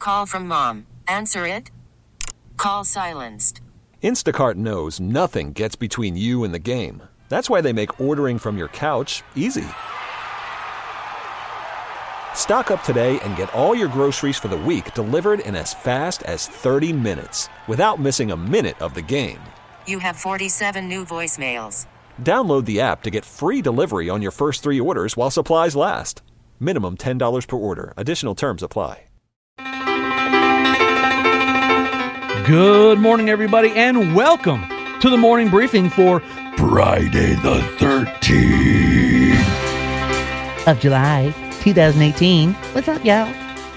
call from mom. Answer it. Call silenced. Instacart knows nothing gets between you and the game. That's why they make ordering from your couch easy. Stock up today and get all your groceries for the week delivered in as fast as 30 minutes without missing a minute of the game. You have 47 new voicemails. Download the app to get free delivery on your first 3 orders while supplies last. Minimum $10 per order. Additional terms apply. Good morning, everybody, and welcome to the morning briefing for Friday the 13th of July, 2018. What's up, y'all?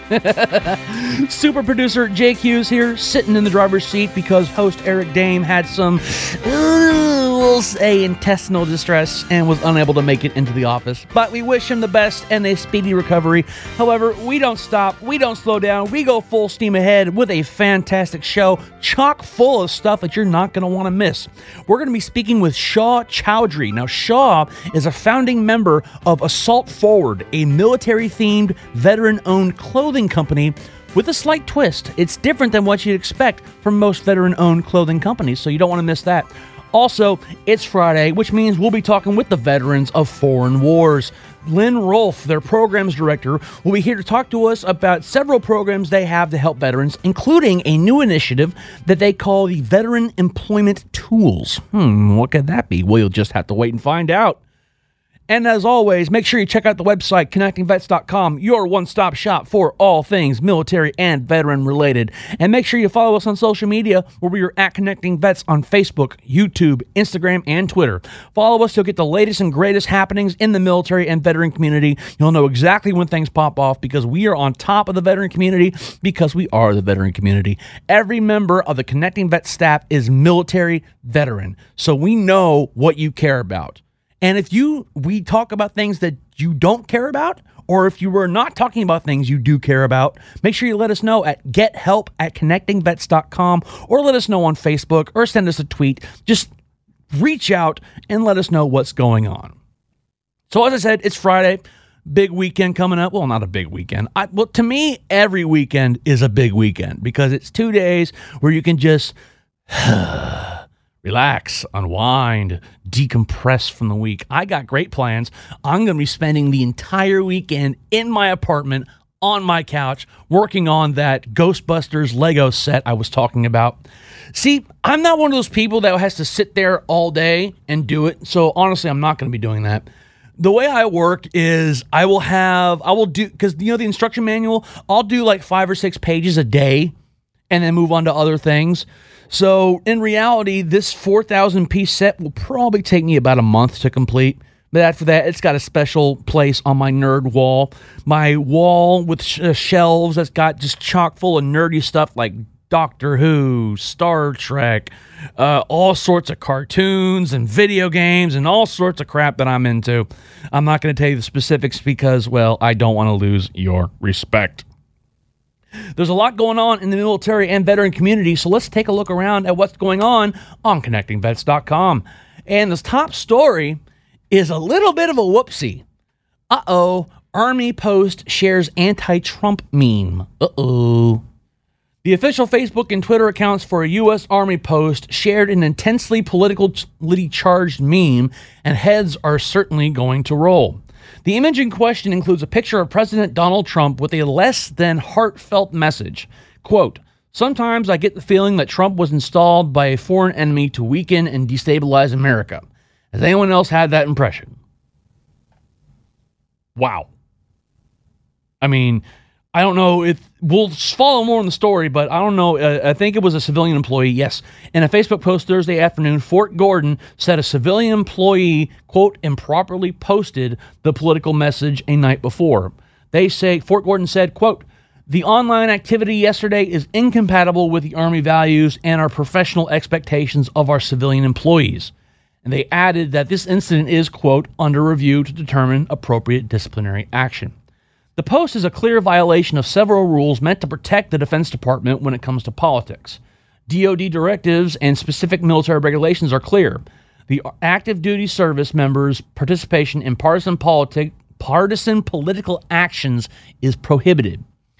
Super producer Jake Hughes here, sitting in the driver's seat because host Eric Dame had some, we'll say, intestinal distress and was unable to make it into the office. But we wish him the best and a speedy recovery. However, we don't stop, we don't slow down, we go full steam ahead with a fantastic show, chock full of stuff that you're not going to want to miss. We're going to be speaking with Shaw Chowdhury. Now, Shaw is a founding member of Assault Forward, a military-themed, veteran-owned clothing company with a slight twist. It's different than what you'd expect from most veteran-owned clothing companies, so you don't want to miss that. Also, it's Friday, which means we'll be talking with the veterans of foreign wars. Lynn Rolfe, their programs director, will be here to talk to us about several programs they have to help veterans, including a new initiative that they call the Veteran Employment Tools. What could that be? Well, you'll just have to wait and find out. And as always, make sure you check out the website, connectingvets.com, your one-stop shop for all things military and veteran related. And make sure you follow us on social media, where we are at Connecting Vets on Facebook, YouTube, Instagram, and Twitter. Follow us to get the latest and greatest happenings in the military and veteran community. You'll know exactly when things pop off because we are on top of the veteran community because we are the veteran community. Every member of the Connecting Vets staff is military veteran, so we know what you care about. And if we talk about things that you don't care about, or if you were not talking about things you do care about, make sure you let us know at gethelp@connectingvets.com, or let us know on Facebook, or send us a tweet. Just reach out and let us know what's going on. So as I said, it's Friday, big weekend coming up. Well, not a big weekend. To me, every weekend is a big weekend because it's 2 days where you can just relax, unwind, decompress from the week. I got great plans. I'm going to be spending the entire weekend in my apartment on my couch working on that Ghostbusters Lego set I was talking about. See, I'm not one of those people that has to sit there all day and do it. So honestly, I'm not going to be doing that. The way I work is I will do, because the instruction manual, I'll do like 5 or 6 pages a day and then move on to other things. So in reality, this 4,000-piece set will probably take me about a month to complete. But after that, it's got a special place on my nerd wall. My wall with shelves that's got just chock full of nerdy stuff like Doctor Who, Star Trek, all sorts of cartoons and video games and all sorts of crap that I'm into. I'm not going to tell you the specifics because, well, I don't want to lose your respect. There's a lot going on in the military and veteran community, so let's take a look around at what's going on ConnectingVets.com. And this top story is a little bit of a whoopsie. Army post shares anti-Trump meme. The official Facebook and Twitter accounts for a U.S. Army post shared an intensely politically charged meme, and heads are certainly going to roll. The image in question includes a picture of President Donald Trump with a less than heartfelt message. Quote, "Sometimes I get the feeling that Trump was installed by a foreign enemy to weaken and destabilize America. Has anyone else had that impression?" Wow. I mean, I don't know if we'll follow more in the story, but I don't know. I think it was a civilian employee. Yes. In a Facebook post Thursday afternoon, Fort Gordon said a civilian employee, quote, improperly posted the political message a night before. They say, Fort Gordon said, quote, "The online activity yesterday is incompatible with the Army values and our professional expectations of our civilian employees." And they added that this incident is, quote, under review to determine appropriate disciplinary action. The post is a clear violation of several rules meant to protect the Defense Department when it comes to politics. DoD directives and specific military regulations are clear. The active duty service members' participation in partisan political actions is prohibited.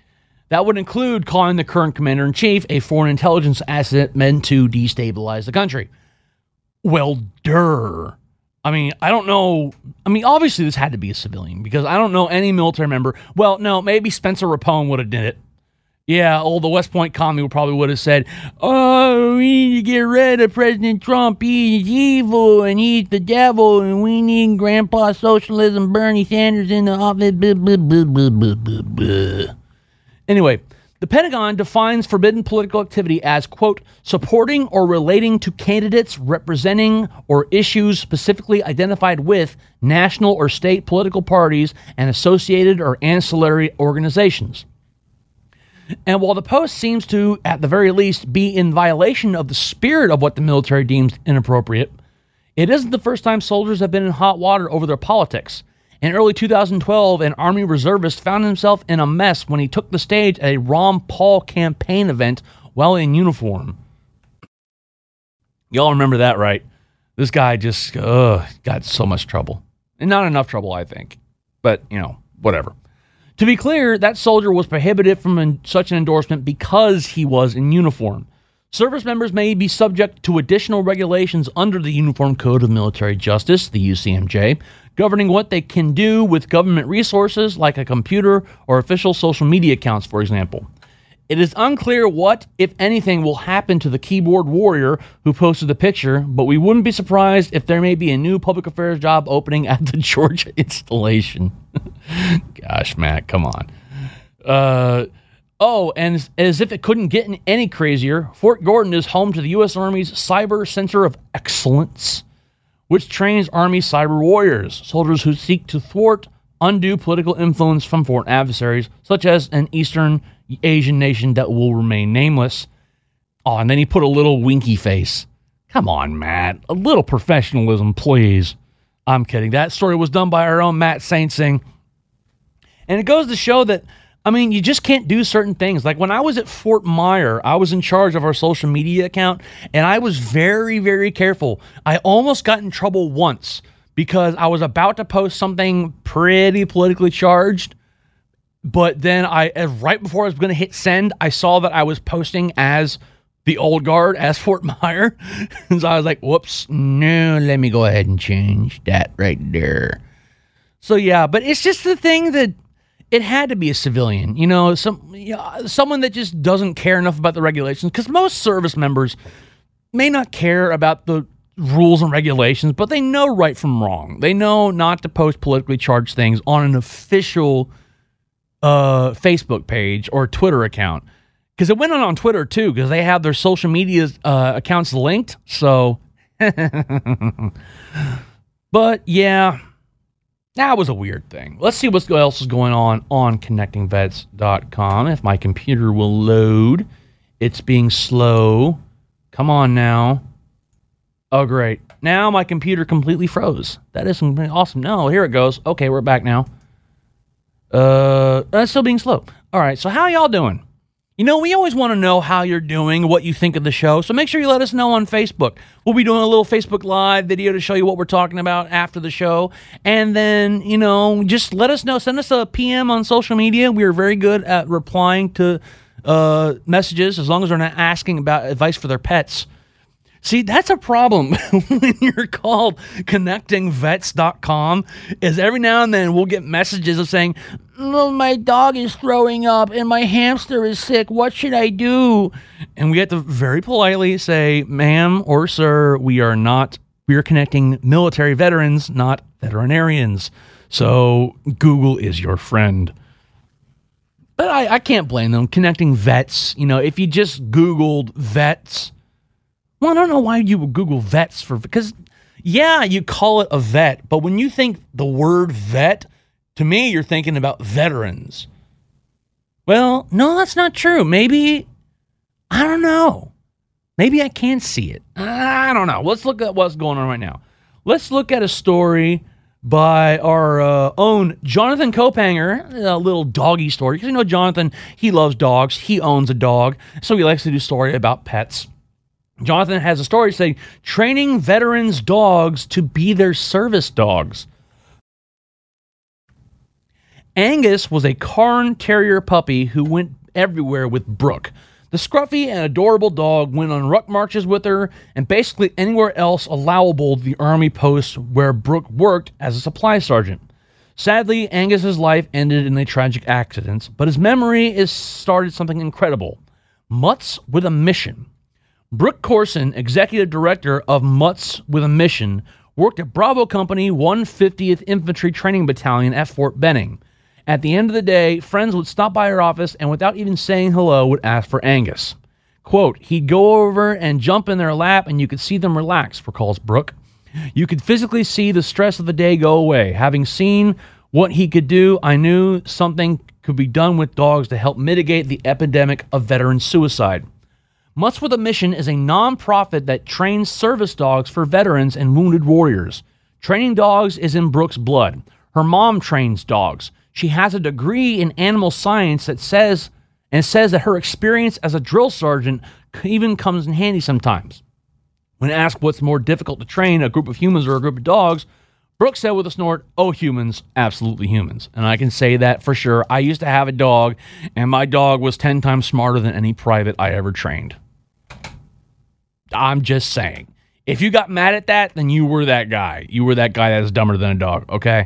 That would include calling the current commander-in-chief a foreign intelligence asset meant to destabilize the country. Well, I mean, I don't know. I mean, obviously this had to be a civilian because I don't know any military member. Well, no, maybe Spencer Rapone would have did it. Yeah, the West Point commie probably would have said, "Oh, we need to get rid of President Trump. He's evil and he's the devil, and we need Grandpa Socialism, Bernie Sanders in the office." Blah, blah, blah, blah, blah, blah, blah. Anyway, the Pentagon defines forbidden political activity as, quote, supporting or relating to candidates representing or issues specifically identified with national or state political parties and associated or ancillary organizations. And while the post seems to, at the very least, be in violation of the spirit of what the military deems inappropriate, it isn't the first time soldiers have been in hot water over their politics. In early 2012, an Army reservist found himself in a mess when he took the stage at a Ron Paul campaign event while in uniform. Y'all remember that, right? This guy just got so much trouble. And not enough trouble, I think. But, whatever. To be clear, that soldier was prohibited from such an endorsement because he was in uniform. Service members may be subject to additional regulations under the Uniform Code of Military Justice, the UCMJ, governing what they can do with government resources like a computer or official social media accounts, for example. It is unclear what, if anything, will happen to the keyboard warrior who posted the picture, but we wouldn't be surprised if there may be a new public affairs job opening at the Georgia installation. Gosh, Matt, come on. And as if it couldn't get any crazier, Fort Gordon is home to the U.S. Army's Cyber Center of Excellence, which trains Army cyber warriors, soldiers who seek to thwart undue political influence from foreign adversaries, such as an Eastern Asian nation that will remain nameless. Oh, and then he put a little winky face. Come on, Matt. A little professionalism, please. I'm kidding. That story was done by our own Matt Saint Sing. And it goes to show that, you just can't do certain things. Like when I was at Fort Myer, I was in charge of our social media account, and I was very, very careful. I almost got in trouble once because I was about to post something pretty politically charged, but then right before I was going to hit send, I saw that I was posting as the old guard, as Fort Myer. And so I was like, whoops, no, let me go ahead and change that right there. So yeah, but it's just the thing that it had to be a civilian, someone that just doesn't care enough about the regulations, because most service members may not care about the rules and regulations, but they know right from wrong. They know not to post politically charged things on an official Facebook page or Twitter account, because it went on Twitter too, because they have their social media accounts linked. So, but yeah. That was a weird thing. Let's see what else is going on connectingvets.com. If my computer will load. It's being slow. Come on now. Oh, great. Now my computer completely froze. That is awesome. No, here it goes. Okay, we're back now. That's still being slow. All right, so how y'all doing? We always want to know how you're doing, what you think of the show, so make sure you let us know on Facebook. We'll be doing a little Facebook Live video to show you what we're talking about after the show. And then, just let us know. Send us a PM on social media. We are very good at replying to messages as long as they're not asking about advice for their pets. See, that's a problem when you're called connectingvets.com, is every now and then we'll get messages of saying, my dog is throwing up and my hamster is sick. What should I do? And we have to very politely say, ma'am or sir, we are connecting military veterans, not veterinarians. So Google is your friend. But I can't blame them. Connecting vets, if you just Googled vets, well, I don't know why you would Google vets because, yeah, you call it a vet, but when you think the word vet, to me, you're thinking about veterans. Well, no, that's not true. Maybe, I don't know. Maybe I can't see it. I don't know. Let's look at what's going on right now. Let's look at a story by our own Jonathan Kopanger, a little doggy story. Because Jonathan, he loves dogs. He owns a dog, so he likes to do story about pets. Jonathan has a story saying, training veterans' dogs to be their service dogs. Angus was a Cairn Terrier puppy who went everywhere with Brooke. The scruffy and adorable dog went on ruck marches with her and basically anywhere else allowable the army post where Brooke worked as a supply sergeant. Sadly, Angus's life ended in a tragic accident, but his memory is started something incredible. Mutts with a Mission. Brooke Corson, executive director of Mutts with a Mission, worked at Bravo Company 150th Infantry Training Battalion at Fort Benning. At the end of the day, friends would stop by her office and without even saying hello would ask for Angus. Quote, he'd go over and jump in their lap and you could see them relax, recalls Brooke. You could physically see the stress of the day go away. Having seen what he could do, I knew something could be done with dogs to help mitigate the epidemic of veteran suicide. Mutts with a Mission is a non-profit that trains service dogs for veterans and wounded warriors. Training dogs is in Brooke's blood. Her mom trains dogs. She has a degree in animal science that says that her experience as a drill sergeant even comes in handy sometimes. When asked what's more difficult to train, a group of humans or a group of dogs, Brooke said with a snort, oh, humans, absolutely humans. And I can say that for sure. I used to have a dog, and my dog was 10 times smarter than any private I ever trained. I'm just saying. If you got mad at that, then you were that guy. You were that guy that's dumber than a dog, okay?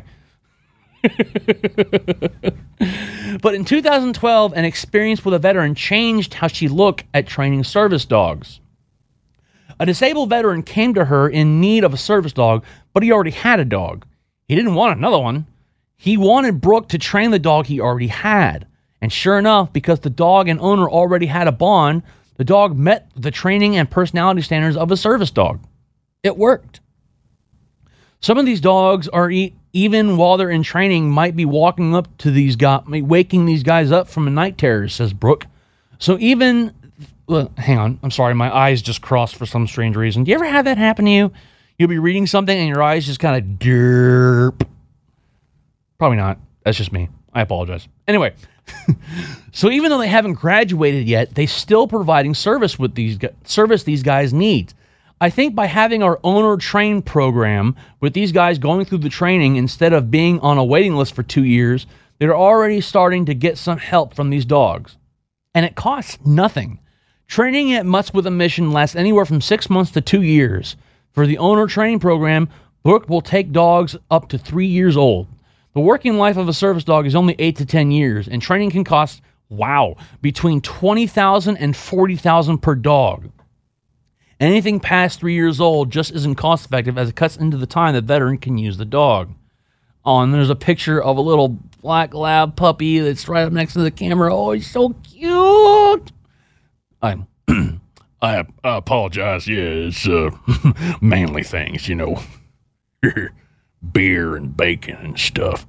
But in 2012, an experience with a veteran changed how she looked at training service dogs. A disabled veteran came to her in need of a service dog, but he already had a dog. He didn't want another one. He wanted Brooke to train the dog he already had. And sure enough, because the dog and owner already had a bond, the dog met the training and personality standards of a service dog. It worked. Some of these dogs are even while they're in training might be walking up to these guys, waking these guys up from a night terrors, says Brooke. So even, hang on, I'm sorry, my eyes just crossed for some strange reason. Do you ever have that happen to you? You'll be reading something and your eyes just kind of derp. Probably not. That's just me. I apologize. Anyway, so even though they haven't graduated yet, they still providing service these guys need. I think by having our owner train program with these guys going through the training instead of being on a waiting list for 2 years, they're already starting to get some help from these dogs. And it costs nothing. Training at Mutts with a Mission lasts anywhere from 6 months to 2 years. For the owner training program, Brooke will take dogs up to 3 years old. The working life of a service dog is only 8 to 10 years, and training can cost, between $20,000 and $40,000 per dog. Anything past 3 years old just isn't cost effective as it cuts into the time the veteran can use the dog. Oh, and there's a picture of a little black lab puppy that's right up next to the camera. Oh, he's so cute. I apologize. Yeah, it's manly things, you know. Beer and bacon and stuff.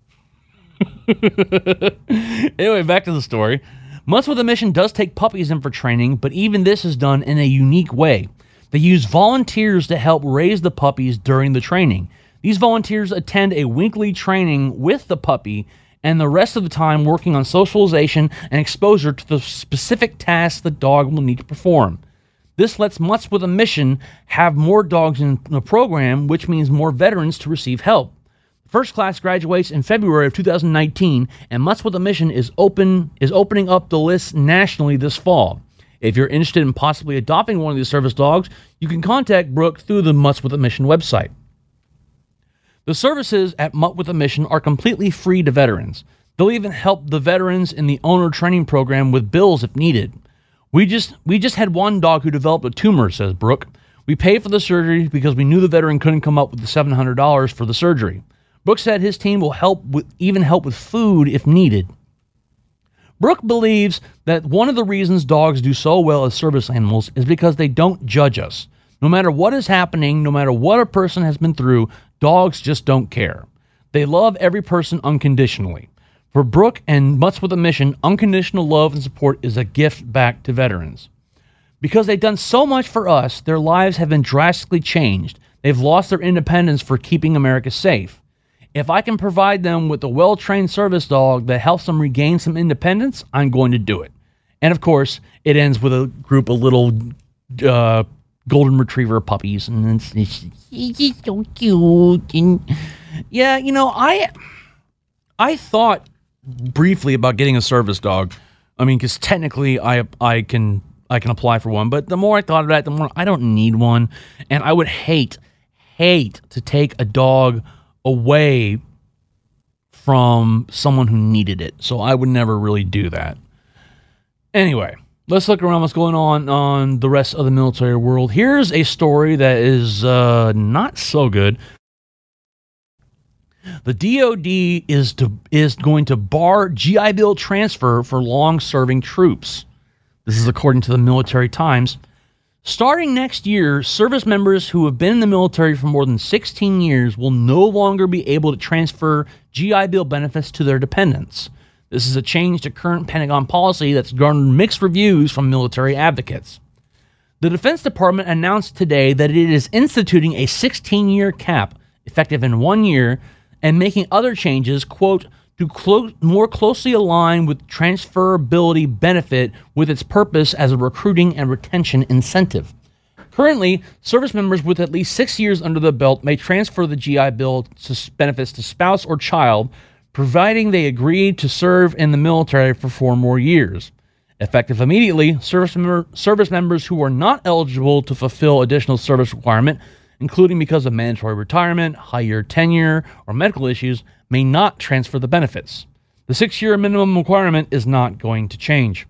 Anyway, back to the story. Mutts with a Mission does take puppies in for training, but even this is done in a unique way. They use volunteers to help raise the puppies during the training. These volunteers attend a weekly training with the puppy and the rest of the time working on socialization and exposure to the specific tasks the dog will need to perform. This lets Mutts with a Mission have more dogs in the program, which means more veterans to receive help. First class graduates in February of 2019, and Mutts with a Mission is opening up the list nationally this fall. If you're interested in possibly adopting one of these service dogs, you can contact Brooke through the Mutts with a Mission website. The services at Mutts with a Mission are completely free to veterans. They'll even help the veterans in the owner training program with bills if needed. We just had one dog who developed a tumor, says Brooke. We paid for the surgery because we knew the veteran couldn't come up with the $700 for the surgery. Brooke said his team will help with food if needed. Brooke believes that one of the reasons dogs do so well as service animals is because they don't judge us. No matter what is happening, no matter what a person has been through, dogs just don't care. They love every person unconditionally. For Brooke and Mutts with a Mission, unconditional love and support is a gift back to veterans. Because they've done so much for us, their lives have been drastically changed. They've lost their independence for keeping America safe. If I can provide them with a well-trained service dog that helps them regain some independence, I'm going to do it. And of course, it ends with a group of little golden retriever puppies, and it's so cute. And yeah, you know, I thought briefly about getting a service dog I mean, because technically I can apply for one, but the more I thought about it, the more I don't need one, and I would hate to take a dog away from someone who needed it. So I would never really do that. Anyway, let's look around what's going on the rest of the military world. Here's a story that is not so good. The DoD is going to bar GI Bill transfer for long-serving troops. This is according to the Military Times. Starting next year, service members who have been in the military for more than 16 years will no longer be able to transfer GI Bill benefits to their dependents. This is a change to current Pentagon policy that's garnered mixed reviews from military advocates. The Defense Department announced today that it is instituting a 16-year cap, effective in 1 year, and making other changes, quote, to more closely align with transferability benefit with its purpose as a recruiting and retention incentive. Currently, service members with at least 6 years under the belt may transfer the GI Bill benefits to spouse or child, providing they agree to serve in the military for 4 more years. Effective immediately, service members who are not eligible to fulfill additional service requirement, including because of mandatory retirement, higher tenure, or medical issues, may not transfer the benefits. The 6-year minimum requirement is not going to change.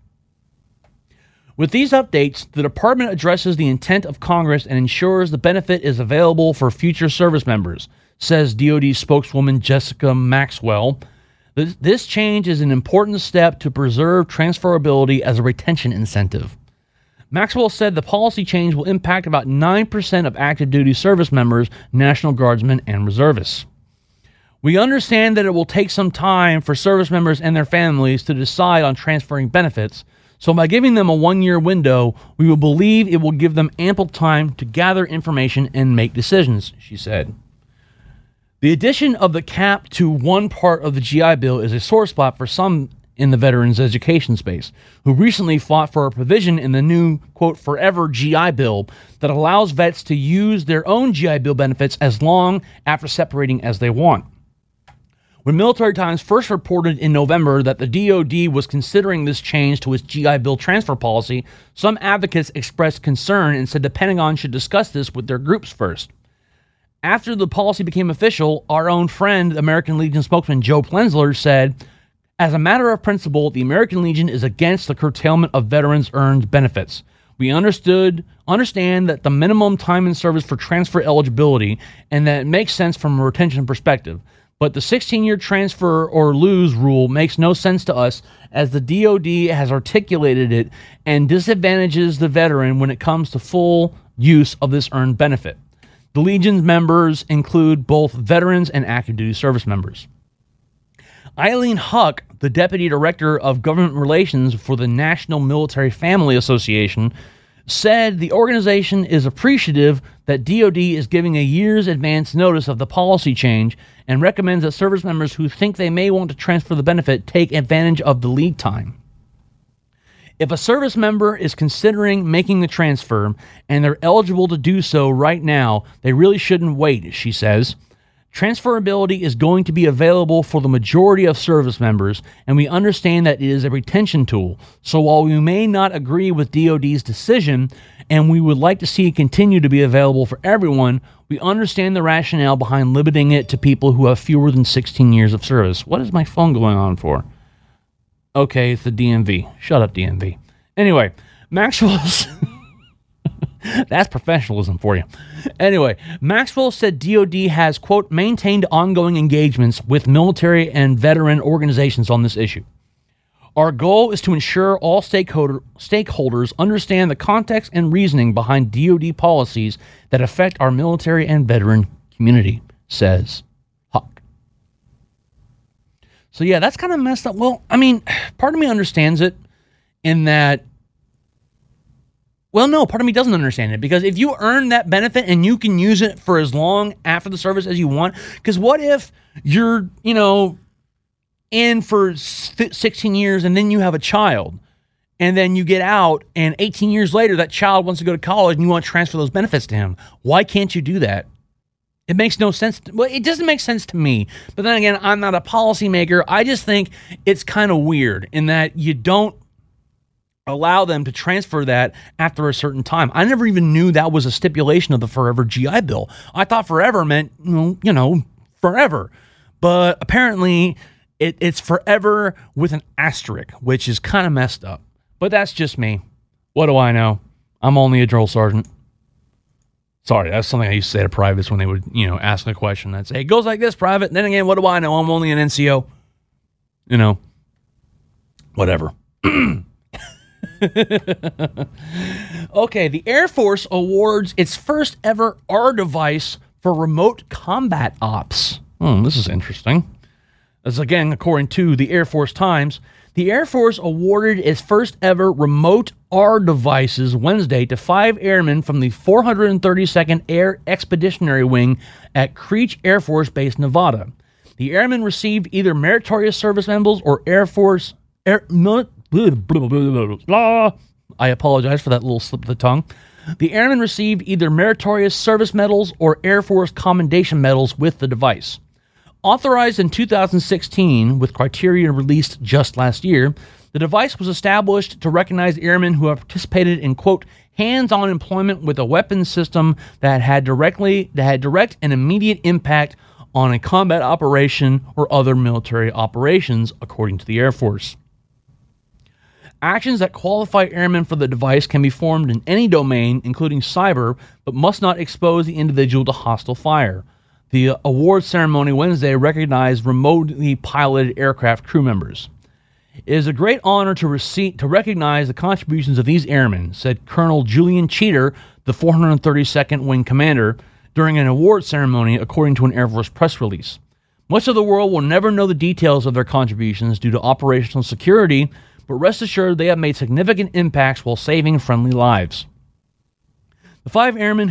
With these updates, the department addresses the intent of Congress and ensures the benefit is available for future service members, says DoD spokeswoman Jessica Maxwell. This change is an important step to preserve transferability as a retention incentive. Maxwell said the policy change will impact about 9% of active duty service members, National Guardsmen, and reservists. We understand that it will take some time for service members and their families to decide on transferring benefits, so by giving them a 1-year window, we will believe it will give them ample time to gather information and make decisions, she said. The addition of the cap to one part of the GI Bill is a sore spot for some in the veterans education space, who recently fought for a provision in the new, quote, forever GI Bill that allows vets to use their own GI Bill benefits as long after separating as they want. When Military Times first reported in November that the DoD was considering this change to its GI Bill transfer policy, some advocates expressed concern and said the Pentagon should discuss this with their groups first. After the policy became official, our own friend, American Legion spokesman Joe Plensler, said, as a matter of principle, the American Legion is against the curtailment of veterans' earned benefits. We understand that the minimum time in service for transfer eligibility and that it makes sense from a retention perspective. But the 16-year transfer or lose rule makes no sense to us as the DoD has articulated it and disadvantages the veteran when it comes to full use of this earned benefit. The Legion's members include both veterans and active duty service members. Eileen Huck, the Deputy Director of Government Relations for the National Military Family Association, said the organization is appreciative that DoD is giving a year's advance notice of the policy change and recommends that service members who think they may want to transfer the benefit take advantage of the lead time. If a service member is considering making the transfer and they're eligible to do so right now, they really shouldn't wait, she says. Transferability is going to be available for the majority of service members, and we understand that it is a retention tool. So while we may not agree with DoD's decision, and we would like to see it continue to be available for everyone, we understand the rationale behind limiting it to people who have fewer than 16 years of service. What is my phone going on for? Okay, it's the DMV. Shut up, DMV. Anyway, Maxwell's... That's professionalism for you. Anyway, Maxwell said DoD has, quote, maintained ongoing engagements with military and veteran organizations on this issue. Our goal is to ensure all stakeholders understand the context and reasoning behind DoD policies that affect our military and veteran community, says Huck. So yeah, that's kind of messed up. Well, I mean, part of me understands it in that, well, no, part of me doesn't understand it, because if you earn that benefit and you can use it for as long after the service as you want, because what if you're, in for 16 years and then you have a child and then you get out and 18 years later that child wants to go to college and you want to transfer those benefits to him? Why can't you do that? It makes no sense. Well, it doesn't make sense to me. But then again, I'm not a policymaker. I just think it's kind of weird in that you don't allow them to transfer that after a certain time. I never even knew that was a stipulation of the Forever GI Bill. I thought forever meant, forever. But apparently it's forever with an asterisk, which is kind of messed up. But that's just me. What do I know? I'm only a drill sergeant. Sorry, that's something I used to say to privates when they would, ask a question. I'd say, it goes like this, private. And then again, what do I know? I'm only an NCO. Whatever. Okay, the Air Force awards its first ever R device for remote combat ops. This is interesting. As again, according to the Air Force Times, the Air Force awarded its first ever remote R devices Wednesday to 5 airmen from the 432nd Air Expeditionary Wing at Creech Air Force Base, Nevada. The airmen received either meritorious service medals or I apologize for that little slip of the tongue. The airmen received either meritorious service medals or Air Force commendation medals with the device. Authorized in 2016 with criteria released just last year, the device was established to recognize airmen who have participated in, quote, hands-on employment with a weapons system that had direct and immediate impact on a combat operation or other military operations, according to the Air Force. Actions that qualify airmen for the device can be formed in any domain, including cyber, but must not expose the individual to hostile fire. The award ceremony Wednesday recognized remotely piloted aircraft crew members. It is a great honor to recognize the contributions of these airmen, said Colonel Julian Cheater, the 432nd Wing Commander, during an award ceremony, according to an Air Force press release. Much of the world will never know the details of their contributions due to operational security, but rest assured they have made significant impacts while saving friendly lives. The 5 airmen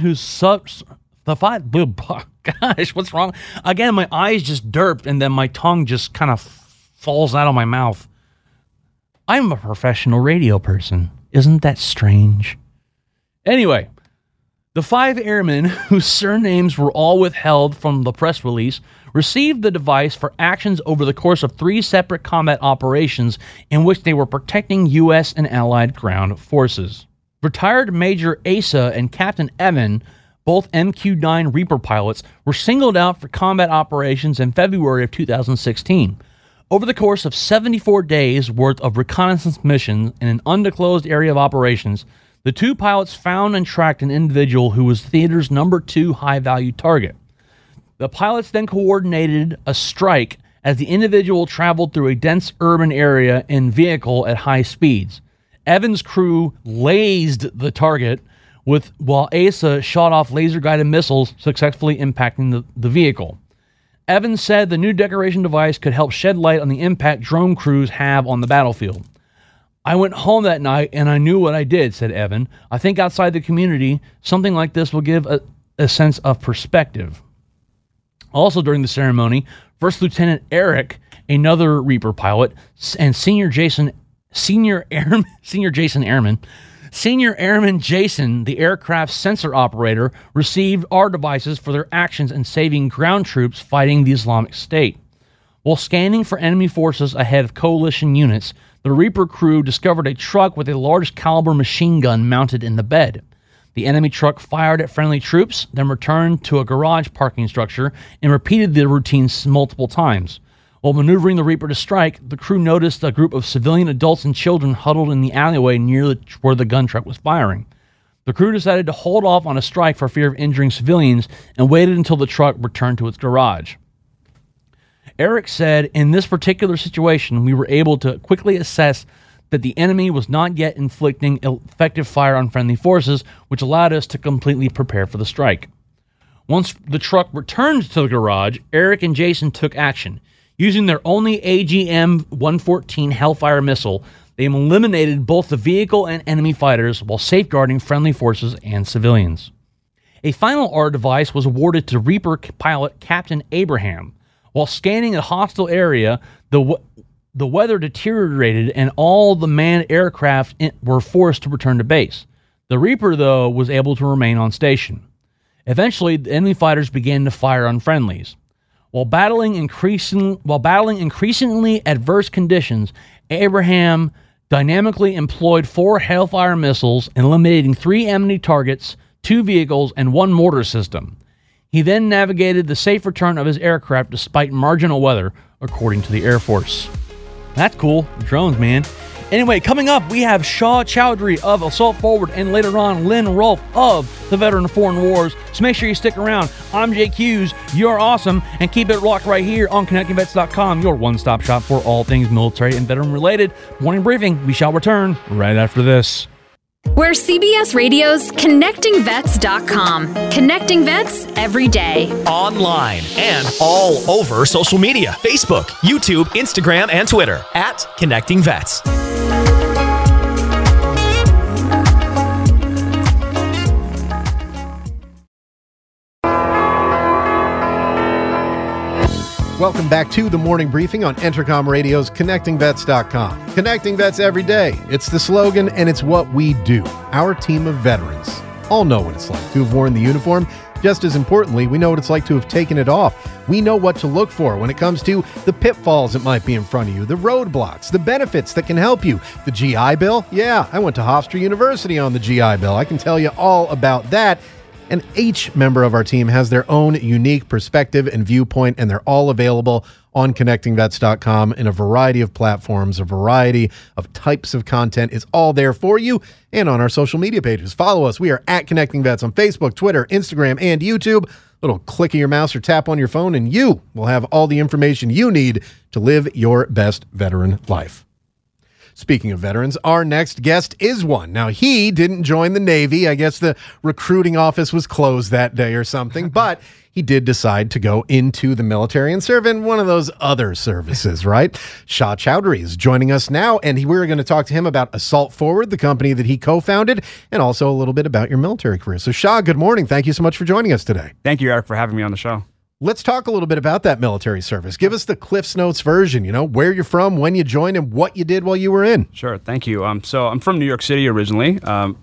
gosh, what's wrong? Again, my eyes just derped and then my tongue just kind of falls out of my mouth. I'm a professional radio person. Isn't that strange? Anyway, the 5 airmen, whose surnames were all withheld from the press release, received the device for actions over the course of 3 separate combat operations in which they were protecting U.S. and Allied ground forces. Retired Major Asa and Captain Evan, both MQ-9 Reaper pilots, were singled out for combat operations in February of 2016. Over the course of 74 days worth of reconnaissance missions in an undisclosed area of operations, the 2 pilots found and tracked an individual who was theater's number 2 high-value target. The pilots then coordinated a strike as the individual traveled through a dense urban area in vehicle at high speeds. Evans' crew lased the target, while Asa shot off laser-guided missiles, successfully impacting the vehicle. Evans said the new decoration device could help shed light on the impact drone crews have on the battlefield. I went home that night and I knew what I did, said Evan. I think outside the community, something like this will give a sense of perspective. Also during the ceremony, First Lieutenant Eric, another Reaper pilot, and Senior Airman Jason, the aircraft sensor operator, received R devices for their actions in saving ground troops fighting the Islamic State. While scanning for enemy forces ahead of coalition units, the Reaper crew discovered a truck with a large caliber machine gun mounted in the bed. The enemy truck fired at friendly troops, then returned to a garage parking structure and repeated the routine multiple times. While maneuvering the Reaper to strike, the crew noticed a group of civilian adults and children huddled in the alleyway near where the gun truck was firing. The crew decided to hold off on a strike for fear of injuring civilians and waited until the truck returned to its garage. Eric said, in this particular situation, we were able to quickly assess that the enemy was not yet inflicting effective fire on friendly forces, which allowed us to completely prepare for the strike. Once the truck returned to the garage, Eric and Jason took action. Using their only AGM-114 Hellfire missile, they eliminated both the vehicle and enemy fighters while safeguarding friendly forces and civilians. A final R device was awarded to Reaper pilot Captain Abraham. While scanning a hostile area, the weather deteriorated and all the manned aircraft were forced to return to base. The Reaper, though, was able to remain on station. Eventually, the enemy fighters began to fire on friendlies. While battling increasingly adverse conditions, Abraham dynamically employed 4 Hellfire missiles, eliminating 3 enemy targets, 2 vehicles, and 1 mortar system. He then navigated the safe return of his aircraft despite marginal weather, according to the Air Force. That's cool. Drones, man. Anyway, coming up, we have Shaw Chowdhury of Assault Forward and later on Lynn Rolfe of the Veteran of Foreign Wars. So make sure you stick around. I'm Jake Hughes. You're awesome. And keep it locked right here on ConnectingVets.com, your one-stop shop for all things military and veteran-related. Morning briefing. We shall return right after this. We're CBS Radio's ConnectingVets.com. Connecting vets every day. Online and all over social media. Facebook, YouTube, Instagram, and Twitter at Connecting Vets. Welcome back to the morning briefing on Entercom Radio's ConnectingVets.com. Connecting Vets every day. It's the slogan, and it's what we do. Our team of veterans all know what it's like to have worn the uniform. Just as importantly, we know what it's like to have taken it off. We know what to look for when it comes to the pitfalls that might be in front of you, the roadblocks, the benefits that can help you. The GI Bill? Yeah, I went to Hofstra University on the GI Bill. I can tell you all about that. And each member of our team has their own unique perspective and viewpoint, and they're all available on ConnectingVets.com in a variety of platforms. A variety of types of content is all there for you, and on our social media pages. Follow us. We are at Connecting Vets on Facebook, Twitter, Instagram, and YouTube. Little click of your mouse or tap on your phone, and you will have all the information you need to live your best veteran life. Speaking of veterans, our next guest is one. Now, he didn't join the Navy. I guess the recruiting office was closed that day or something, but he did decide to go into the military and serve in one of those other services, right? Shaw Chowdhury is joining us now, and we're going to talk to him about Assault Forward, the company that he co-founded, and also a little bit about your military career. So, Shaw, good morning. Thank you so much for joining us today. Thank you, Eric, for having me on the show. Let's talk a little bit about that military service. Give us the Cliff's Notes version, where you're from, when you joined, and what you did while you were in. Sure, thank you. So I'm from New York City originally. I'm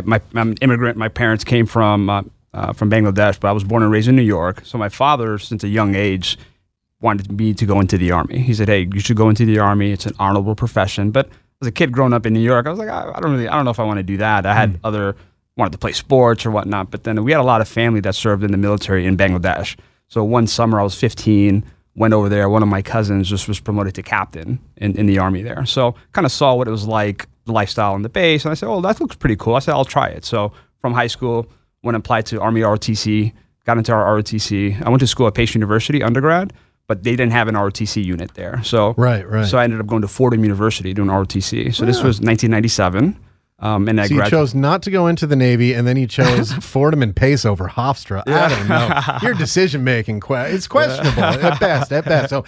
an immigrant. My parents came from Bangladesh, but I was born and raised in New York. So my father, since a young age, wanted me to go into the Army. He said, hey, you should go into the Army. It's an honorable profession. But as a kid growing up in New York, I was like, I don't know if I want to do that. I had wanted to play sports or whatnot. But then we had a lot of family that served in the military in Bangladesh. So one summer I was 15, went over there. One of my cousins just was promoted to captain in the Army there. So kind of saw what it was like, the lifestyle on the base. And I said, oh, that looks pretty cool. I said, I'll try it. So from high school, went and applied to Army ROTC, got into our ROTC. I went to school at Pace University, undergrad, but they didn't have an ROTC unit there. So, right. So I ended up going to Fordham University doing ROTC. So this was 1997. And I you chose not to go into the Navy, and then you chose Fordham and Pace over Hofstra. Yeah. I don't know. Your decision-making, it's questionable at best. So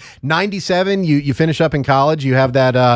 97, you finish up in college. You have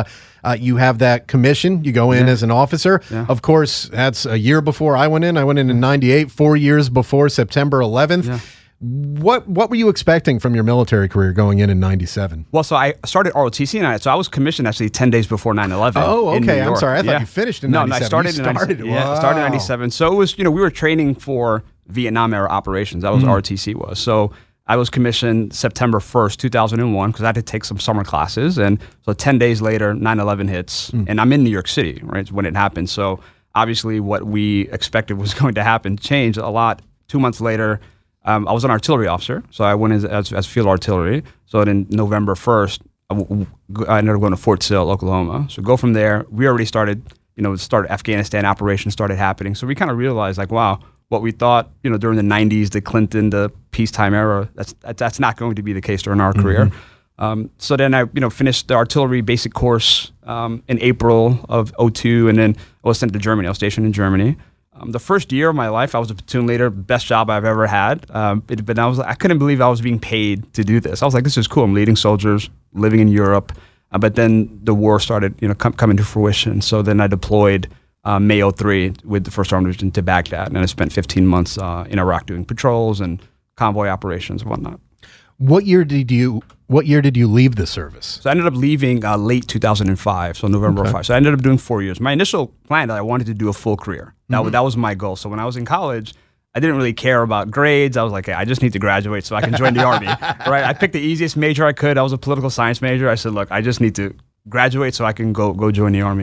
that commission. You go in as an officer. Yeah. Of course, that's a year before I went in. I went in 98, 4 years before September 11th. Yeah. What were you expecting from your military career going in 97? Well, so I started ROTC, so I was commissioned actually 10 days before 9/11. Oh, okay. I'm sorry. I thought you finished in 97. No, I started in 97. Yeah, I started in 97. So it was, we were training for Vietnam era operations. That was ROTC was. So I was commissioned September 1st, 2001, because I had to take some summer classes. And so 10 days later, 9/11 hits, and I'm in New York City, right, when it happened. So obviously what we expected was going to happen changed a lot. 2 months later, I was an artillery officer, so I went as field artillery. So then November 1st, I ended up going to Fort Sill, Oklahoma. So go from there. We already started, Afghanistan operations started happening. So we kind of realized, wow, what we thought, during the 90s, the Clinton, the peacetime era, that's not going to be the case during our career. So then I, finished the artillery basic course in April of 2002, and then I was sent to Germany. I was stationed in Germany. The first year of my life, I was a platoon leader, best job I've ever had. But I couldn't believe I was being paid to do this. I was like, this is cool. I'm leading soldiers, living in Europe. But then the war started, coming to fruition. So then I deployed May 2003 with the 1st Armored Division to Baghdad, and I spent 15 months in Iraq doing patrols and convoy operations and whatnot. What year did you leave the service? So I ended up leaving late 2005, so November 05. So I ended up doing 4 years. My initial plan that I wanted to do a full career. That was my goal. So when I was in college, I didn't really care about grades. I was like, hey, I just need to graduate so I can join the Army. Right? I picked the easiest major I could. I was a political science major. I said, look, I just need to graduate so I can go join the Army.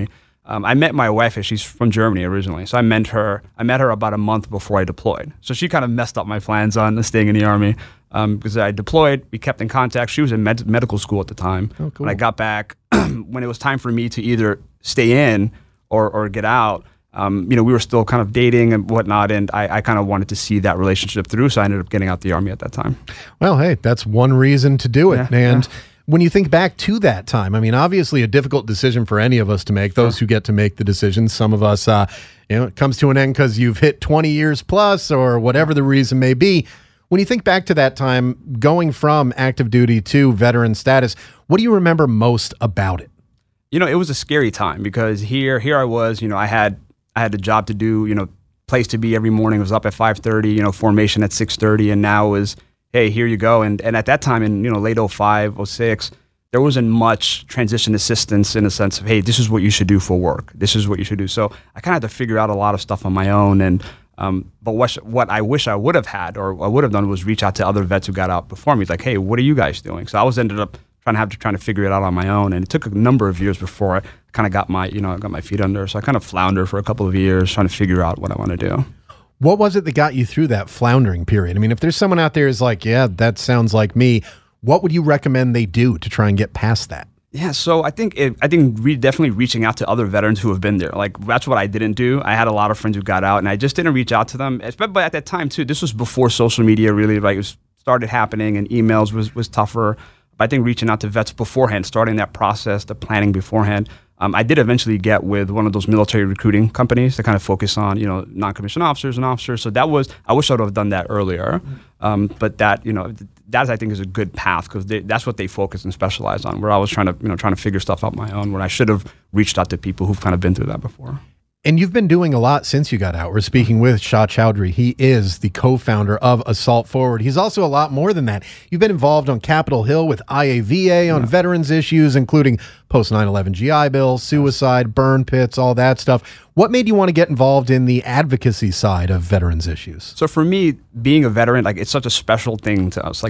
I met my wife, and she's from Germany originally. So I met her about a month before I deployed. So she kind of messed up my plans on staying in the Army because I deployed. We kept in contact. She was in medical school at the time. Oh, cool. When I got back, when it was time for me to either stay in or get out, we were still kind of dating and whatnot, and I kind of wanted to see that relationship through, so I ended up getting out the Army at that time. Well, hey, that's one reason to do it. Yeah, and when you think back to that time, I mean, obviously a difficult decision for any of us to make, those who get to make the decision. Some of us, it comes to an end because you've hit 20 years plus or whatever the reason may be. When you think back to that time, going from active duty to veteran status, what do you remember most about it? It was a scary time because here I was, I had a job to do, place to be every morning. I was up at 5:30, formation at 6:30, and now it was, hey, here you go. And at that time in, late 05, 06, there wasn't much transition assistance in the sense of, hey, this is what you should do for work. This is what you should do. So I kind of had to figure out a lot of stuff on my own. And but what I wish I would have had or I would have done was reach out to other vets who got out before me. Like, hey, what are you guys doing? So I ended up trying to figure it out on my own. And it took a number of years before I kind of got my feet under. So I kind of floundered for a couple of years trying to figure out what I want to do. What was it that got you through that floundering period? I mean, if there's someone out there who's like, yeah, that sounds like me, what would you recommend they do to try and get past that? Yeah, so I think definitely reaching out to other veterans who have been there. Like, that's what I didn't do. I had a lot of friends who got out, and I just didn't reach out to them. But at that time, too, this was before social media really started happening, and emails was tougher. But I think reaching out to vets beforehand, starting that process, the planning beforehand. I did eventually get with one of those military recruiting companies to kind of focus on, non-commissioned officers and officers. So I wish I would have done that earlier. But that I think is a good path because that's what they focus and specialize on. Where I was trying to figure stuff out my own, where I should have reached out to people who've kind of been through that before. And you've been doing a lot since you got out. We're speaking with Shah Chowdhury. He is the co-founder of Assault Forward. He's also a lot more than that. You've been involved on Capitol Hill with IAVA on veterans issues, including post 9/11 GI Bill, suicide, burn pits, all that stuff. What made you want to get involved in the advocacy side of veterans issues? So for me, being a veteran, it's such a special thing to us.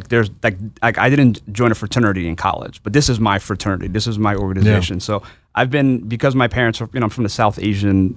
I didn't join a fraternity in college, but this is my fraternity. This is my organization. Yeah. So I've been, because my parents are, I'm from the South Asian,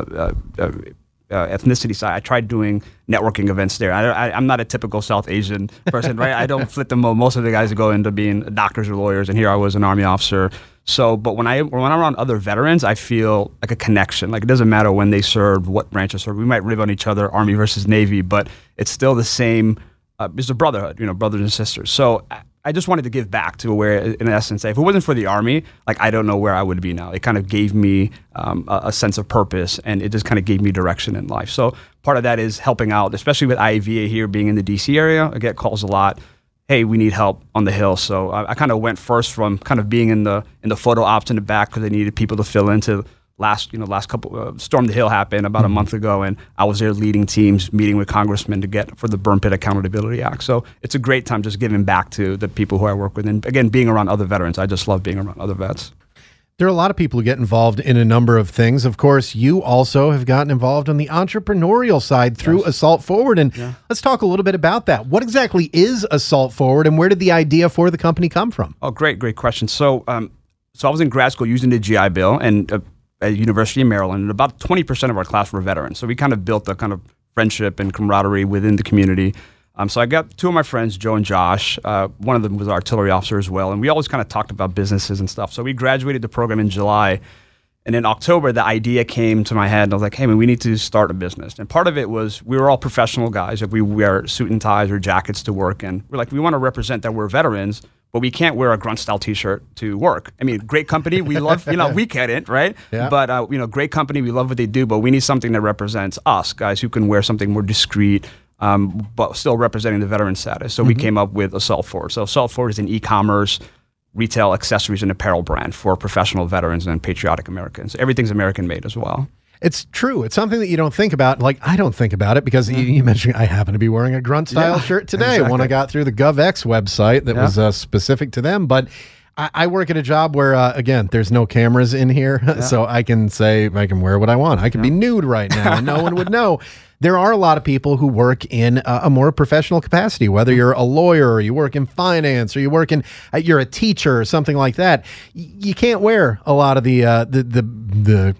ethnicity side. I tried doing networking events there. I'm not a typical South Asian person, right? I don't fit the mold. Most of the guys go into being doctors or lawyers, and here I was an Army officer. So, but when I'm around other veterans, I feel like a connection. Like, it doesn't matter when they served, what branch they served. We might rib on each other, Army versus Navy, but it's still the same. It's a brotherhood, brothers and sisters. So I just wanted to give back to where, in essence, if it wasn't for the Army, I don't know where I would be now. It kind of gave me a sense of purpose, and it just kind of gave me direction in life. So part of that is helping out, especially with IAVA here, being in the DC area. I get calls a lot. Hey, we need help on the Hill. So I kind of went first from kind of being in the photo ops in the back because they needed people to fill into. Last couple, Storm the Hill happened about a month ago, and I was there leading teams, meeting with congressmen to get for the Burn Pit Accountability Act. So it's a great time just giving back to the people who I work with. And again, being around other veterans, I just love being around other vets. There are a lot of people who get involved in a number of things. Of course, you also have gotten involved on the entrepreneurial side through Assault Forward. And let's talk a little bit about that. What exactly is Assault Forward, and where did the idea for the company come from? Oh, great question. So I was in grad school using the GI Bill, and at University of Maryland, and about 20% of our class were veterans. So we kind of built a kind of friendship and camaraderie within the community. So I got two of my friends, Joe and Josh. One of them was an artillery officer as well. And we always kind of talked about businesses and stuff. So we graduated the program in July. And in October, the idea came to my head. And I was like, hey, man, we need to start a business. And part of it was we were all professional guys. We wear suit and ties or jackets to work. And we're like, we want to represent that we're veterans, but we can't wear a grunt style t-shirt to work. I mean, great company. We love, we get it, right? Yeah. But, great company. We love what they do, but we need something that represents us, guys who can wear something more discreet, but still representing the veteran status. So we came up with Assault Forward. So Assault Forward is an e-commerce, retail, accessories, and apparel brand for professional veterans and patriotic Americans. Everything's American made as well. It's true. It's something that you don't think about. Like, I don't think about it because you mentioned I happen to be wearing a grunt style shirt today. Exactly. When I got through the GovX website that was specific to them. But I work at a job where, again, there's no cameras in here. So I can say, I can wear what I want. I can be nude right now and no one would know. There are a lot of people who work in a more professional capacity, whether you're a lawyer or you work in finance or you're a teacher or something like that. You can't wear a lot of the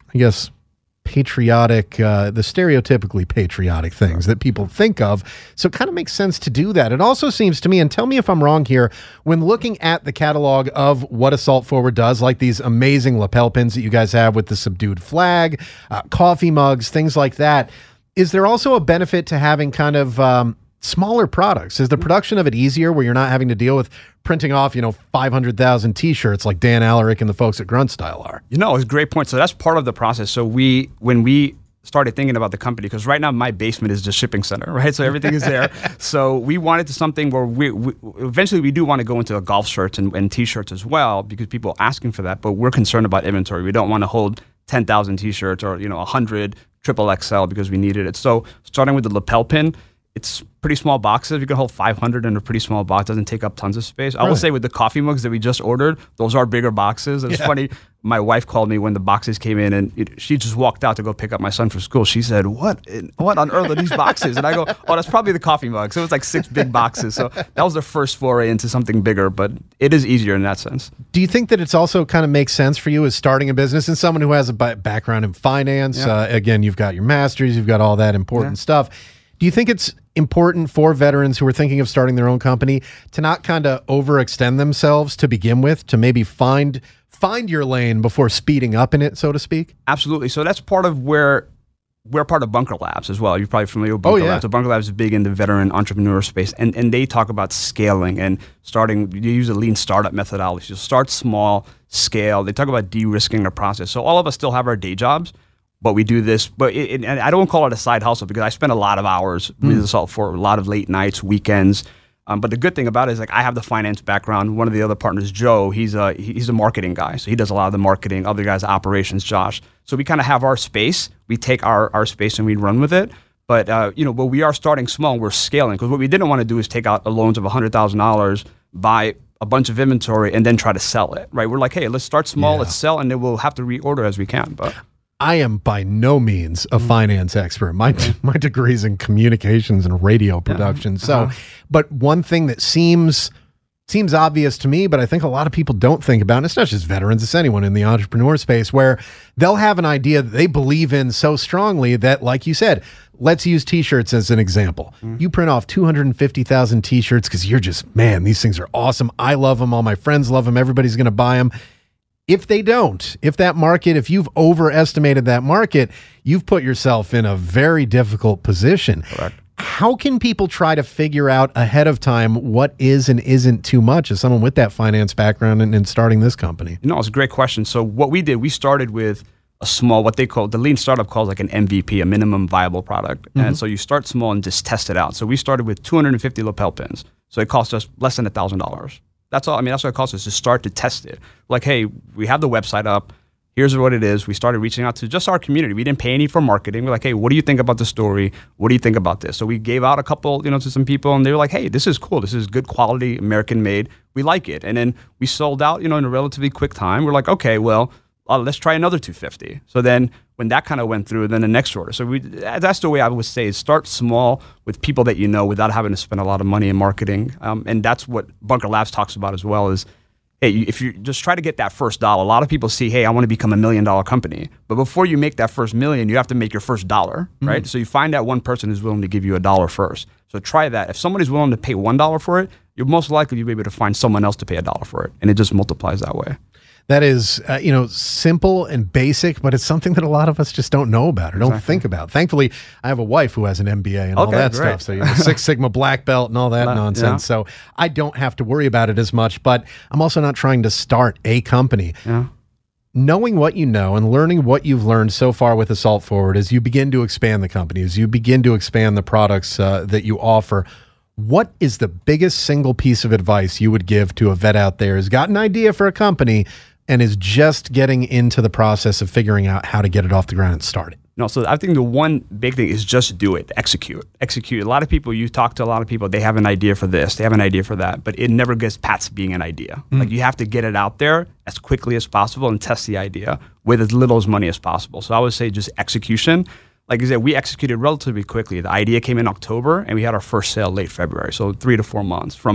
I guess, patriotic, the stereotypically patriotic things that people think of. So it kind of makes sense to do that. It also seems to me, and tell me if I'm wrong here, when looking at the catalog of what Assault Forward does, like these amazing lapel pins that you guys have with the subdued flag, coffee mugs, things like that, is there also a benefit to having kind of smaller products? Is the production of it easier where you're not having to deal with printing off, 500,000 t-shirts like Dan Alaric and the folks at Grunt Style are? It's a great point. So that's part of the process. So when we started thinking about the company, because right now my basement is the shipping center, right? So everything is there. So we wanted to something where we eventually we do want to go into golf shirts and t-shirts as well, because people are asking for that, but we're concerned about inventory. We don't want to hold 10,000 t-shirts or 100 triple XL because we needed it. So starting with the lapel pin, it's pretty small boxes. You can hold 500 in a pretty small box. Doesn't take up tons of space. I will say with the coffee mugs that we just ordered, those are bigger boxes. It's funny. My wife called me when the boxes came in, and she just walked out to go pick up my son for school. She said, what on earth are these boxes? And I go, oh, that's probably the coffee mug. So it was like 6 big boxes. So that was the first foray into something bigger, but it is easier in that sense. Do you think that it's also kind of makes sense for you as starting a business and someone who has a background in finance? Again, you've got your master's, you've got all that important stuff. Do you think it's important for veterans who are thinking of starting their own company to not kind of overextend themselves to begin with, to maybe find your lane before speeding up in it, so to speak? Absolutely. So that's part of where we're part of Bunker Labs as well. You're probably familiar with Bunker Labs. So Bunker Labs is big in the veteran entrepreneur space, and they talk about scaling and starting. You use a lean startup methodology. So start small, scale. They talk about de-risking the process. So all of us still have our day jobs, but we do this. But and I don't call it a side hustle because I spend a lot of hours with Assault Forward, a lot of late nights, weekends. But the good thing about it is, like, I have the finance background. One of the other partners, Joe, he's a marketing guy, so he does a lot of the marketing. Other guys, operations, Josh. So we kind of have our space. We take our space and we run with it. But but we are starting small. We're scaling because what we didn't want to do is take out loans of $100,000, buy a bunch of inventory, and then try to sell it. Right? We're like, hey, let's start small, let's sell, and then we'll have to reorder as we can. But I am by no means a finance expert. My degree's in communications and radio production. So, but one thing that seems obvious to me, but I think a lot of people don't think about, and it's not just veterans, it's anyone in the entrepreneur space, where they'll have an idea that they believe in so strongly that, like you said, let's use t-shirts as an example. You print off 250,000 t-shirts because you're just, man, these things are awesome. I love them. All my friends love them. Everybody's going to buy them. If they don't, if you've overestimated that market, you've put yourself in a very difficult position. Correct. How can people try to figure out ahead of time what is and isn't too much as someone with that finance background and starting this company? It's a great question. So what we did, we started with a small, what they call, the lean startup calls like an MVP, a minimum viable product. And so you start small and just test it out. So we started with 250 lapel pins. So it cost us less than $1,000. That's all. That's what it costs us to start to test it. Like, hey, we have the website up. Here's what it is. We started reaching out to just our community. We didn't pay any for marketing. We're like, hey, what do you think about the story? What do you think about this? So we gave out a couple, to some people, and they were like, hey, this is cool. This is good quality, American made. We like it. And then we sold out, in a relatively quick time. We're like, okay, well, let's try another 250. So then when that kind of went through, then the next order. So that's the way I would say is start small with people that you know without having to spend a lot of money in marketing. And that's what Bunker Labs talks about as well is, hey, if you just try to get that first dollar. A lot of people see, hey, I want to become $1 million company. But before you make that first million, you have to make your first dollar, right? So you find that one person who's willing to give you $1 first. So try that. If somebody's willing to pay $1 for it, you're most likely to be able to find someone else to pay $1 for it. And it just multiplies that way. That is, simple and basic, but it's something that a lot of us just don't know about or don't think about. Thankfully, I have a wife who has an MBA and all that stuff. So Six Sigma black belt and all that nonsense. Yeah. So I don't have to worry about it as much, but I'm also not trying to start a company. Yeah. Knowing what you know and learning what you've learned so far with Assault Forward as you begin to expand the company, as you begin to expand the products that you offer, what is the biggest single piece of advice you would give to a vet out there who's got an idea for a company and is just getting into the process of figuring out how to get it off the ground and start it? So I think the one big thing is just do it, execute. A lot of people, you talk to a lot of people, they have an idea for this, they have an idea for that, but it never gets past being an idea. Like you have to get it out there as quickly as possible and test the idea with as little as money as possible. So I would say just execution. Like I said, we executed relatively quickly. The idea came in October and we had our first sale late February. So 3 to 4 months from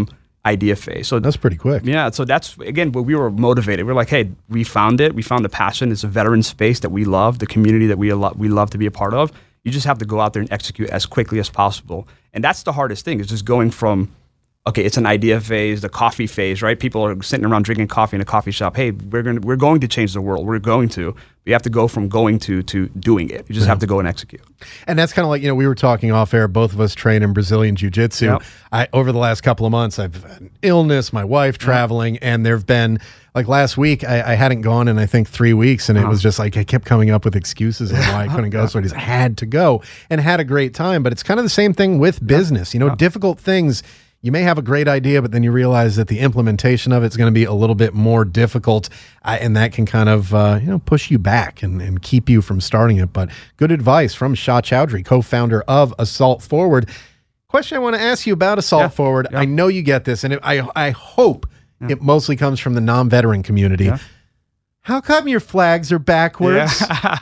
idea phase. So that's pretty quick. Yeah. So that's, again, where we were motivated. We're like, hey, we found it. We found the passion. It's a veteran space that we love, the community that we love to be a part of. You just have to go out there and execute as quickly as possible. And that's the hardest thing, is just going from, okay, it's an idea phase, the coffee phase, right? People are sitting around drinking coffee in a coffee shop. Hey, we're going to change the world. We're going to. You have to go from going to doing it. You just have to go and execute. And that's kind of like, we were talking off air, both of us train in Brazilian Jiu-Jitsu. Yep. Over the last couple of months, I've had an illness, my wife traveling, and there've been, like last week, I hadn't gone in, I think, 3 weeks, and it was just like I kept coming up with excuses of why I couldn't go. So I just had to go and had a great time. But it's kind of the same thing with business. Difficult things. You may have a great idea, but then you realize that the implementation of it's going to be a little bit more difficult, and that can kind of push you back and keep you from starting it. But good advice from Shah Chowdhury, co-founder of Assault Forward. Question I want to ask you about Assault Forward. I know you get this, and I hope it mostly comes from the non-veteran community. Yeah. How come your flags are backwards? Yeah.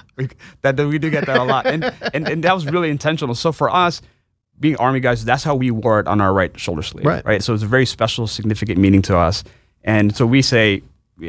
we do get that a lot, and that was really intentional. So for us, being Army guys, that's how we wore it on our right shoulder sleeve, right? So it's a very special, significant meaning to us. And so we say,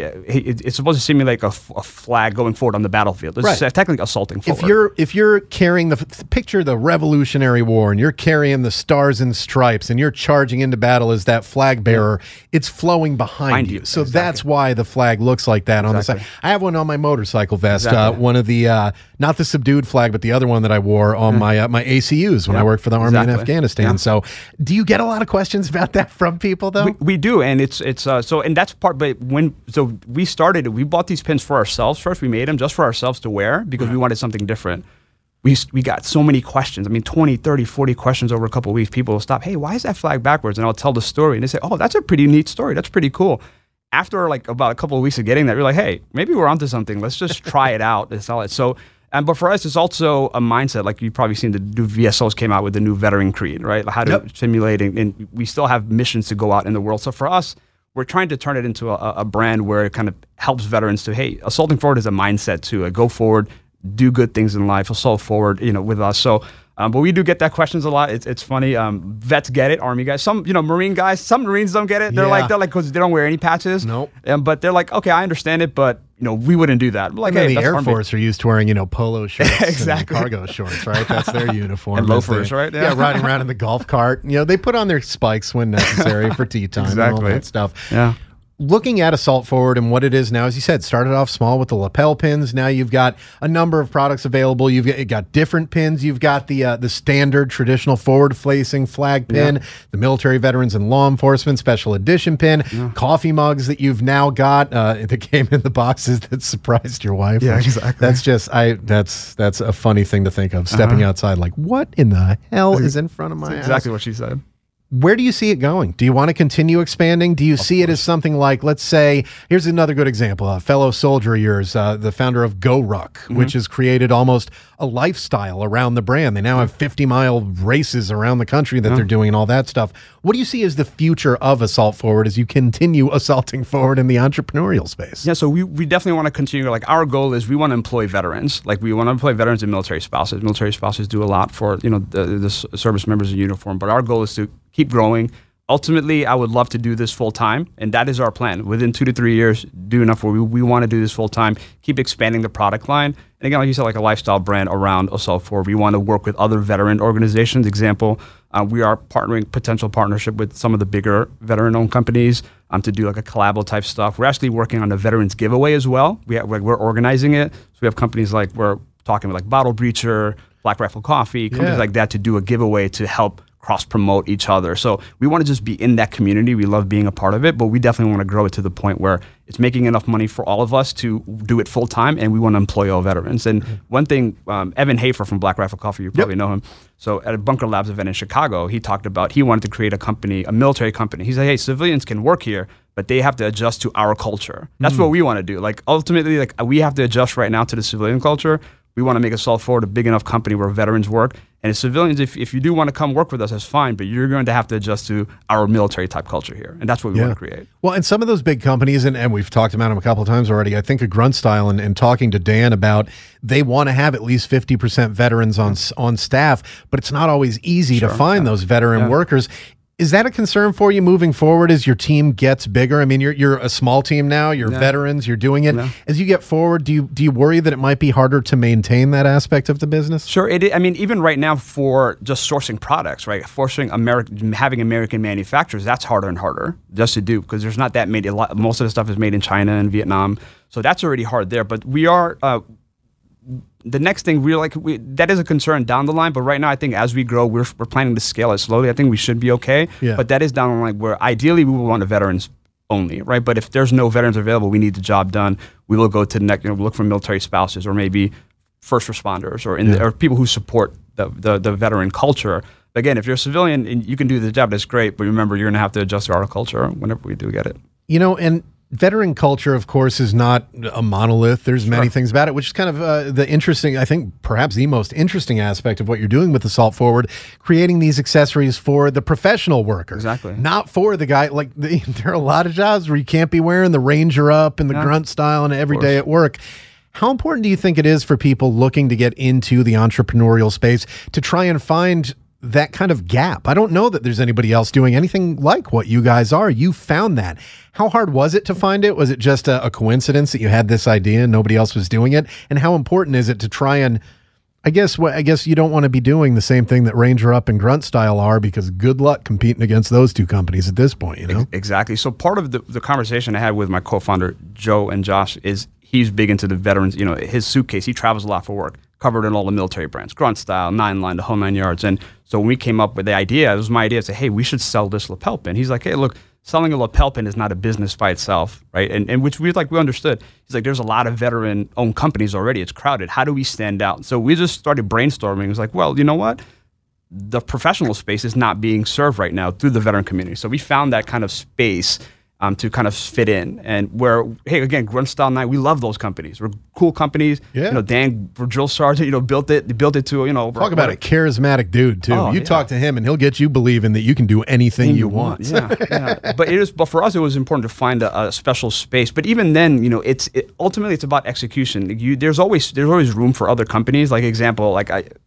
it's supposed to simulate a flag going forward on the battlefield. It's technically assaulting forward. If you're carrying picture the Revolutionary War, and you're carrying the stars and stripes, and you're charging into battle as that flag bearer, it's flowing behind you. So that's why the flag looks like that on the side. I have one on my motorcycle vest. One of the not the subdued flag, but the other one that I wore on my ACUs when I worked for the Army in Afghanistan. Yeah. So, do you get a lot of questions about that from people though? We do, and it's so, and that's part. But so we started, we bought these pins for ourselves first. We made them just for ourselves to wear because we wanted something different. We got so many questions. 20, 30, 40 questions over a couple of weeks. People will stop, hey, why is that flag backwards? And I'll tell the story. And they say, oh, that's a pretty neat story. That's pretty cool. After about a couple of weeks of getting that, we're like, hey, maybe we're onto something. Let's just try it out and sell it. So, but for us, it's also a mindset. Like you've probably seen the new VSOs came out with the new veteran creed, right? How to simulate, and we still have missions to go out in the world. So for us, we're trying to turn it into a brand where it kind of helps veterans to, hey, assaulting forward is a mindset too. Go forward, do good things in life, assault forward, with us. So, but we do get that questions a lot. It's funny. Vets get it, Army guys. Some, Marine guys, some Marines don't get it. They're like, because they don't wear any patches. Nope. But they're like, okay, I understand it, but we wouldn't do that. Like, hey, the Air Force are used to wearing, polo shorts and cargo shorts, right? That's their uniform. And loafers, right? Yeah, riding around in the golf cart. They put on their spikes when necessary for tea time and all that stuff. Yeah. Looking at Assault Forward and what it is now, as you said, started off small with the lapel pins. Now you've got a number of products available. You've got different pins. You've got the standard traditional forward-facing flag pin, the military veterans and law enforcement special edition pin, coffee mugs that you've now got that came in the boxes that surprised your wife. Yeah, exactly. That's just that's a funny thing to think of. Stepping outside, like, what in the hell is in front of my house? Exactly what she said. Where do you see it going? Do you want to continue expanding? Do you see it as something like, let's say, here's another good example, a fellow soldier of yours, the founder of GoRuck, which has created almost a lifestyle around the brand. They now have 50-mile races around the country that they're doing and all that stuff. What do you see as the future of Assault Forward as you continue assaulting forward in the entrepreneurial space? Yeah, so we definitely want to continue. Like, our goal is we want to employ veterans. Like, we want to employ veterans and military spouses. Military spouses do a lot for, the service members in uniform. But our goal is to keep growing. Ultimately, I would love to do this full time, and that is our plan. Within 2 to 3 years, do enough where we want to do this full time, keep expanding the product line. And again, like you said, like a lifestyle brand around Assault Forward. We want to work with other veteran organizations. Example, we are potential partnership with some of the bigger veteran-owned companies to do like a collabo type stuff. We're actually working on a veterans giveaway as well. We're organizing it. So we have companies like, we're talking with like Bottle Breacher, Black Rifle Coffee, companies like that to do a giveaway to help cross-promote each other. So we want to just be in that community. We love being a part of it, but we definitely want to grow it to the point where it's making enough money for all of us to do it full-time, and we want to employ all veterans. And one thing, Evan Hafer from Black Rifle Coffee, you probably know him. So at a Bunker Labs event in Chicago, he talked about he wanted to create a company, a military company. He said, hey, civilians can work here, but they have to adjust to our culture. That's what we want to do. Like, ultimately, like, we have to adjust right now to the civilian culture. We want to make Assault Forward a big enough company where veterans work. And as civilians, if you do want to come work with us, that's fine, but you're going to have to adjust to our military type culture here. And that's what we want to create. Well, and some of those big companies, and we've talked about them a couple of times already, I think of Grunt Style and talking to Dan about they want to have at least 50% veterans on staff, but it's not always easy to find those veteran workers. Is that a concern for you moving forward as your team gets bigger? I mean, you're a small team now. You're veterans. You're doing it. As you get forward, do you worry that it might be harder to maintain that aspect of the business? Sure. I mean, even right now for just sourcing products, right? Having American manufacturers, that's harder and harder just to do because there's not that many. Most of the stuff is made in China and Vietnam, so that's already hard there. But we are. The next thing that is a concern down the line, but right now I think as we grow, we're planning to scale it slowly. I think we should be okay, but that is down the line where ideally we will want the veterans only, right? But if there's no veterans available, we need the job done. We will go to the next, look for military spouses or maybe first responders or people who support the veteran culture. Again, if you're a civilian and you can do the job, that's great. But remember, you're going to have to adjust our culture whenever we do get it. And veteran culture, of course, is not a monolith. There's many things about it, which is kind of the interesting, I think, perhaps the most interesting aspect of what you're doing with Assault Forward, creating these accessories for the professional worker. Exactly. Not for the guy. There are a lot of jobs where you can't be wearing the Ranger up and the grunt style and every day at work. How important do you think it is for people looking to get into the entrepreneurial space to try and find that kind of gap? I don't know that there's anybody else doing anything like what you guys are. You found that. How hard was it to find it? Was it just a coincidence that you had this idea and nobody else was doing it? And how important is it to try and, I guess you don't want to be doing the same thing that Ranger Up and Grunt Style are, because good luck competing against those two companies at this point, Exactly. So part of the conversation I had with my co-founder, Joe and Josh, is he's big into the veterans. His suitcase, he travels a lot for work, covered in all the military brands, Grunt Style, 9-Line, the whole 9 yards. And so when we came up with the idea, it was my idea to say, hey, we should sell this lapel pin. He's like, hey, look, selling a lapel pin is not a business by itself, right? And which we understood. He's like, there's a lot of veteran-owned companies already. It's crowded. How do we stand out? So we just started brainstorming. It was like, well, you know what? The professional space is not being served right now through the veteran community. So we found that kind of space to kind of fit in, and where, hey, again, Grunt Style 9, we love those companies. We're cool companies. Yeah. Dan, for drill sergeant, built it to, talk about a charismatic dude too. You talk to him and he'll get you believing that you can do anything you want. Yeah. But for us, it was important to find a special space. But even then, ultimately it's about execution. There's always room for other companies. Example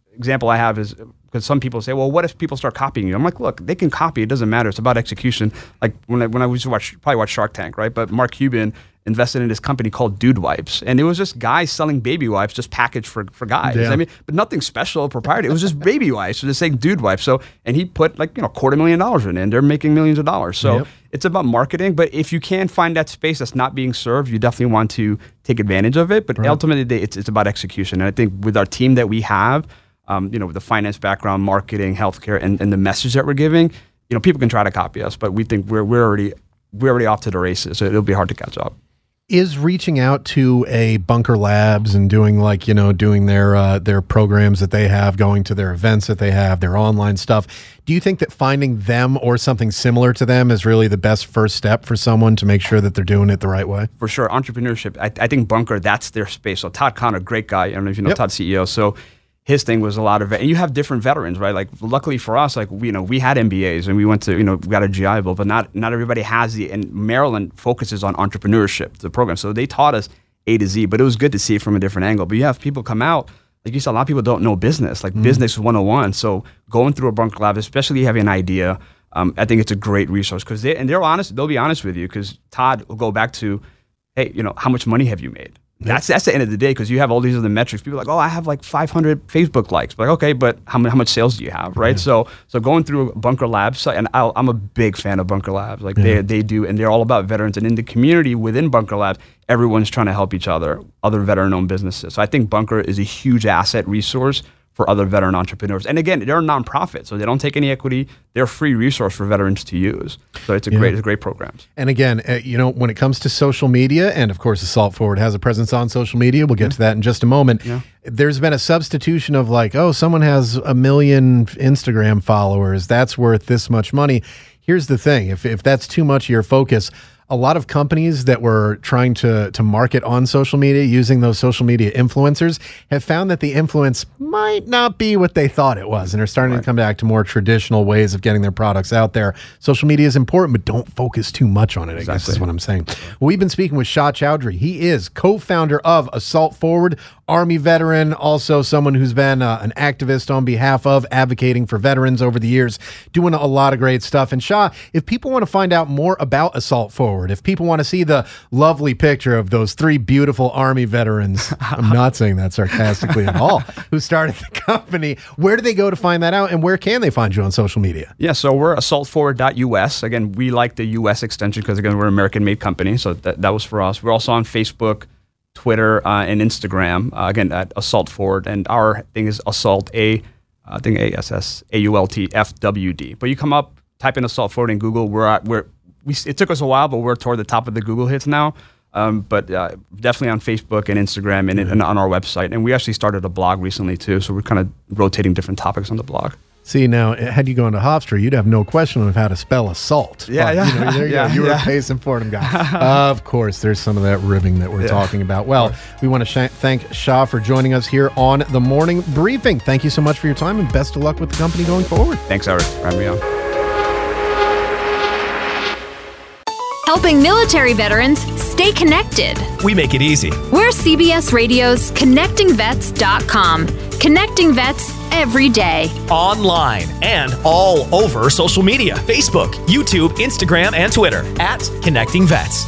I have is, because some people say, well, what if people start copying you? I'm like, look, they can copy. It doesn't matter. It's about execution. Like when I used to watch Shark Tank, right? But Mark Cuban invested in this company called Dude Wipes. And it was just guys selling baby wipes, just packaged for guys. Yeah. I mean, but nothing special, proprietary. It was just baby wipes. So just saying Dude Wipes. So, and he put $250,000 in it, and they're making millions of dollars. So it's about marketing. But if you can find that space that's not being served, you definitely want to take advantage of it. But ultimately, it's about execution. And I think with our team that we have, with the finance background, marketing, healthcare, and the message that we're giving, people can try to copy us, but we think we're already off to the races, so it'll be hard to catch up. Is reaching out to a Bunker Labs and doing doing their programs that they have, going to their events that they have, their online stuff, do you think that finding them or something similar to them is really the best first step for someone to make sure that they're doing it the right way? For sure. Entrepreneurship, I think Bunker, that's their space. So Todd Connor, great guy. I don't know if you know Todd, CEO. So his thing was a lot of, and you have different veterans, right? Like, luckily for us, we had MBAs and we went to, we got a GI Bill, but not everybody has and Maryland focuses on entrepreneurship, the program. So they taught us A to Z, but it was good to see it from a different angle. But you have people come out, like you said, a lot of people don't know business, business 101. So going through a Bunker Lab, especially having an idea, I think it's a great resource because they're honest, they'll be honest with you, because Todd will go back to, hey, how much money have you made? That's the end of the day, because you have all these other metrics. People are like, oh, I have 500 Facebook likes. But okay, but how much sales do you have, right? Yeah. So going through Bunker Labs, and I'm a big fan of Bunker Labs. They do, and they're all about veterans. And in the community within Bunker Labs, everyone's trying to help each other, other veteran-owned businesses. So I think Bunker is a huge asset resource for other veteran entrepreneurs. And again, they're a nonprofit, so they don't take any equity. They're a free resource for veterans to use. So it's a great program. And again, when it comes to social media, and of course Assault Forward has a presence on social media, we'll get to that in just a moment. Yeah. There's been a substitution of someone has 1 million Instagram followers, that's worth this much money. Here's the thing, if that's too much of your focus, a lot of companies that were trying to market on social media using those social media influencers have found that the influence might not be what they thought it was, and are starting to come back to more traditional ways of getting their products out there. Social media is important, but don't focus too much on it, I guess is what I'm saying. Well, we've been speaking with Shah Chowdhury. He is co-founder of Assault Forward, Army veteran, also someone who's been an activist on behalf of advocating for veterans over the years, doing a lot of great stuff. And Shaw, if people want to find out more about Assault Forward, if people want to see the lovely picture of those 3 beautiful Army veterans, I'm not saying that sarcastically at all, who started the company, where do they go to find that out, and where can they find you on social media? Yeah, so we're assaultforward.us. Again, we like the US extension because, again, we're an American-made company, so that was for us. We're also on Facebook, Twitter, and Instagram, again, at Assault Forward. And our thing is Assault, I think ASSAULT FWD. But you come up, type in Assault Forward in Google. It took us a while, but we're toward the top of the Google hits now. But definitely on Facebook and Instagram and on our website. And we actually started a blog recently, too. So we're kind of rotating different topics on the blog. See, now, had you gone to Hofstra, you'd have no question of how to spell assault. Yeah, but, there you go. You were a Payson Fordham guy. Of course, there's some of that ribbing that we're talking about. Well, we want to thank Shaw for joining us here on The Morning Briefing. Thank you so much for your time, and best of luck with the company going forward. Thanks, Eric, for having me on. Helping military veterans stay connected. We make it easy. We're CBS Radio's ConnectingVets.com. Connecting vets every day. Online and all over social media. Facebook, YouTube, Instagram, and Twitter at Connecting Vets.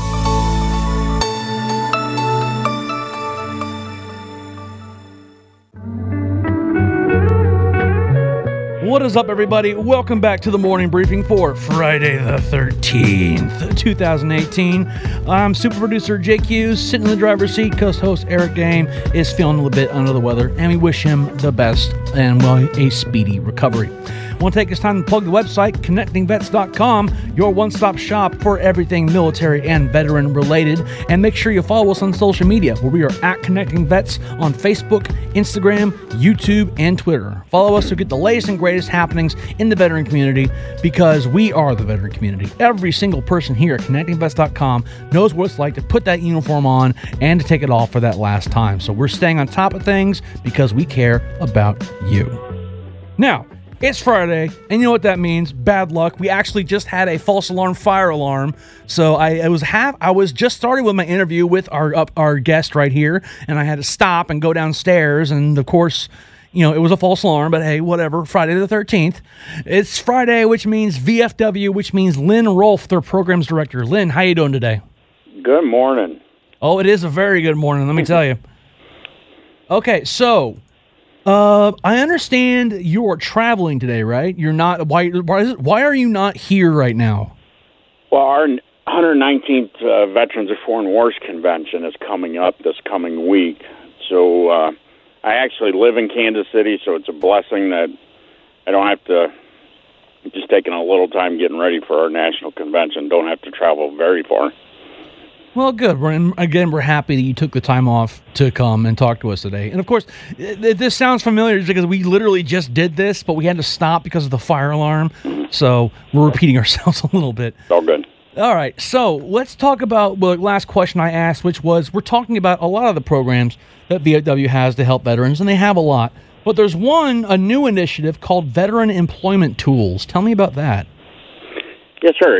What is up, everybody? Welcome back to the morning briefing for Friday the 13th, 2018. I'm super producer Jake Hughes, sitting in the driver's seat. Co-host Eric Dame is feeling a little bit under the weather, and we wish him the best and, well, a speedy recovery. I want to take this time to plug the website, ConnectingVets.com, your one-stop shop for everything military and veteran related. And make sure you follow us on social media, where we are at Connecting Vets on Facebook, Instagram, YouTube, and Twitter. Follow us to get the latest and greatest happenings in the veteran community, because we are the veteran community. Every single person here at ConnectingVets.com knows what it's like to put that uniform on and to take it off for that last time. So we're staying on top of things because we care about you. Now, it's Friday, and you know what that means? Bad luck. We actually just had a false alarm fire alarm. So I was just starting with my interview with our guest right here, and I had to stop and go downstairs, and of course, it was a false alarm, but hey, whatever. Friday the 13th. It's Friday, which means VFW, which means Lynn Rolfe, their programs director. Lynn, how you doing today? Good morning. Oh, it is a very good morning, let me tell you. Okay, so I understand you're traveling today, right? You're not. Why are you not here right now? Well, our 119th Veterans of Foreign Wars Convention is coming up this coming week. So I actually live in Kansas City, so it's a blessing that I don't have to, just taking a little time getting ready for our national convention, don't have to travel very far. Well, good. We're happy that you took the time off to come and talk to us today. And, of course, this sounds familiar because we literally just did this, but we had to stop because of the fire alarm. So we're repeating ourselves a little bit. All good. All right. So let's talk about the last question I asked, which was, we're talking about a lot of the programs that VFW has to help veterans, and they have a lot. But there's a new initiative called Veteran Employment Tools. Tell me about that. Yes, sir.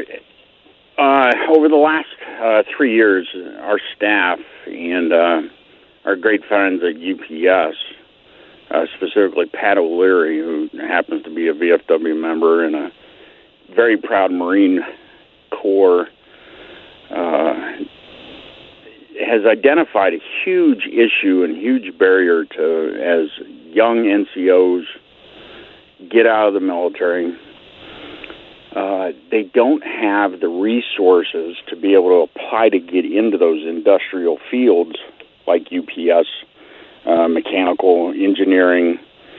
Over the last 3 years, our staff and our great friends at UPS, specifically Pat O'Leary, who happens to be a VFW member and a very proud Marine Corps, has identified a huge issue and huge barrier to, as young NCOs get out of the military, they don't have the resources to be able to apply to get into those industrial fields like UPS, mechanical engineering.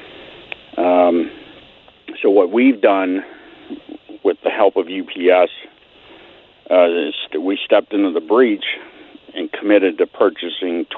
So what we've done with the help of UPS is we stepped into the breach and committed to purchasing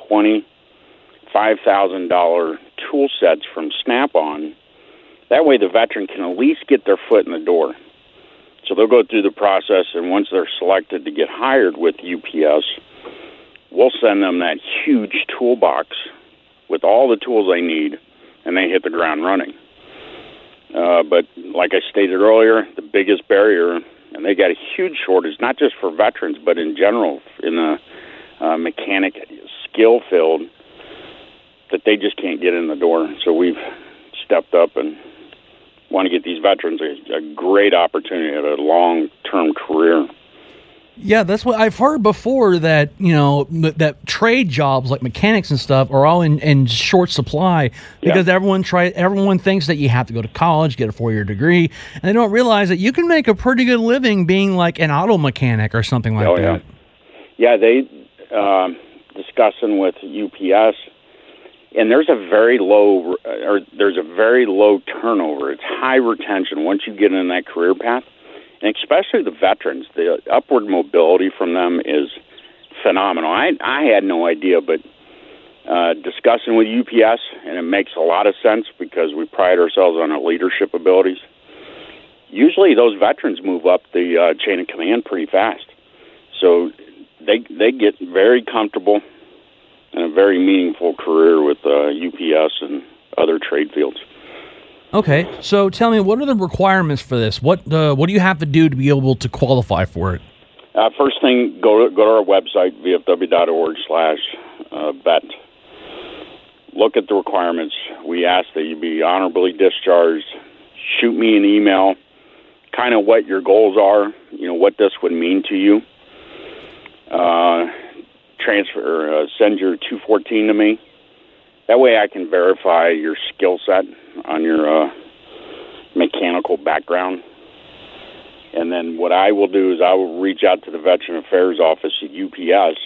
$25,000 tool sets from Snap-on. That way the veteran can at least get their foot in the door. So they'll go through the process, and once they're selected to get hired with UPS, we'll send them that huge toolbox with all the tools they need, and they hit the ground running. But like I stated earlier, the biggest barrier, and they got a huge shortage, not just for veterans, but in general in the mechanic skill field, that they just can't get in the door. So we've stepped up and want to get these veterans a great opportunity at a long-term career. Yeah, that's what I've heard before, that, that trade jobs like mechanics and stuff are all in short supply because everyone thinks that you have to go to college, get a 4-year degree, and they don't realize that you can make a pretty good living being like an auto mechanic or something like that. Yeah, they discussing with UPS, and there's a very low turnover. It's high retention once you get in that career path. And especially the veterans, the upward mobility from them is phenomenal. I had no idea, but discussing with UPS, and it makes a lot of sense because we pride ourselves on our leadership abilities. Usually those veterans move up the chain of command pretty fast. So they get very comfortable in a very meaningful career with UPS and other trade fields. Okay, so tell me, what are the requirements for this? What do you have to do to be able to qualify for it? First thing, go to our website, vfw.org/vet. Look at the requirements. We ask that you be honorably discharged. Shoot me an email, kind of what your goals are, what this would mean to you. Send your 214 to me. That way I can verify your skill set on your mechanical background. And then what I will do is I will reach out to the Veteran Affairs Office at UPS,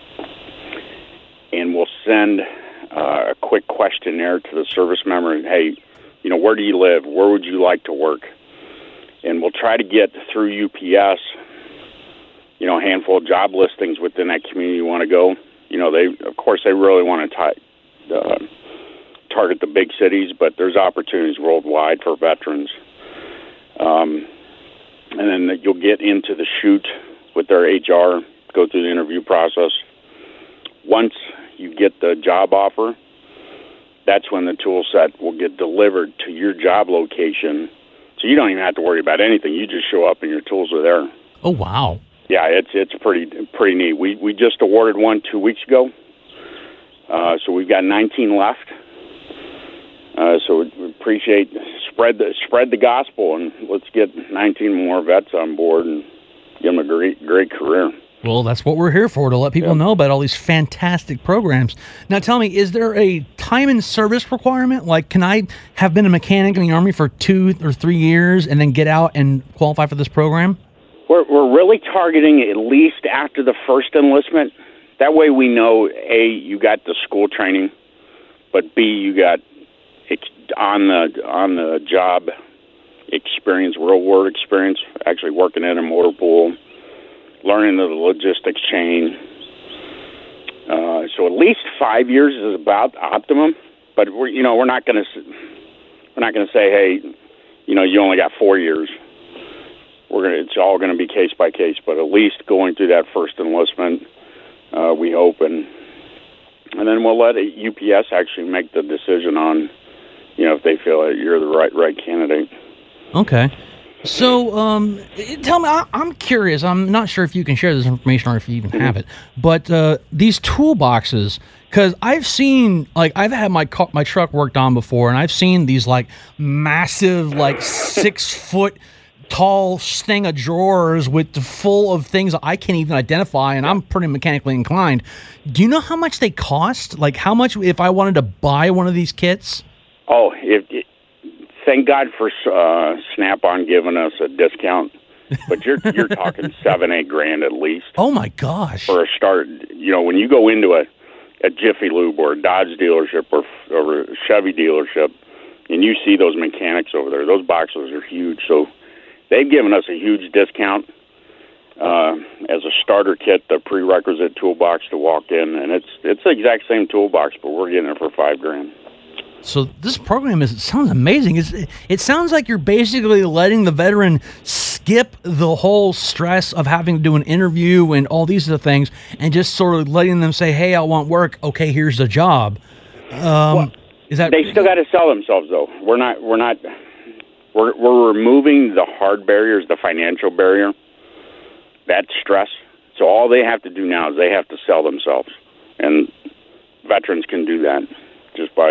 and we'll send a quick questionnaire to the service member. Hey, where do you live? Where would you like to work? And we'll try to get through UPS, a handful of job listings within that community you want to go. They really want to target the big cities, but there's opportunities worldwide for veterans. And then you'll get into the chute with their HR, go through the interview process. Once you get the job offer, that's when the tool set will get delivered to your job location. So you don't even have to worry about anything. You just show up and your tools are there. Oh, wow. Yeah, it's pretty neat. We just awarded one 2 weeks ago. So we've got 19 left. So we appreciate spread the gospel, and let's get 19 more vets on board and give them a great career. Well, that's what we're here for, to let people know about all these fantastic programs. Now, tell me, is there a time and service requirement? Like, can I have been a mechanic in the Army for 2 or 3 years and then get out and qualify for this program? We're really targeting at least after the first enlistment. That way we know, A, you got the school training, but B, you got on the job experience, real world experience, actually working in a motor pool, learning the logistics chain. So at least 5 years is about optimum, but we're not going to say, hey, you only got 4 years. It's all going to be case by case, but at least going through that first enlistment, we hope, and then we'll let UPS actually make the decision on, if they feel that you're the right candidate. Okay. So, tell me, I'm curious. I'm not sure if you can share this information or if you even have it, but these toolboxes, because I've seen, I've had my truck worked on before, and I've seen these, massive, 6 foot tall thing of drawers full of things I can't even identify, and I'm pretty mechanically inclined. Do you know how much they cost? How much if I wanted to buy one of these kits? Oh, thank God for Snap-on giving us a discount, but you're talking $7-8 grand at least. Oh my gosh! For a start, when you go into a Jiffy Lube or a Dodge dealership or a Chevy dealership, and you see those mechanics over there, those boxes are huge. So they've given us a huge discount as a starter kit, the prerequisite toolbox to walk in, and it's the exact same toolbox, but we're getting it for $5 grand. So this program sounds amazing. It sounds like you're basically letting the veteran skip the whole stress of having to do an interview and all these other things, and just sort of letting them say, "Hey, I want work. Okay, here's the job." Is that? They still got to sell themselves, though. We're removing the hard barriers, the financial barrier, that stress. So all they have to do now is they have to sell themselves, and veterans can do that. just by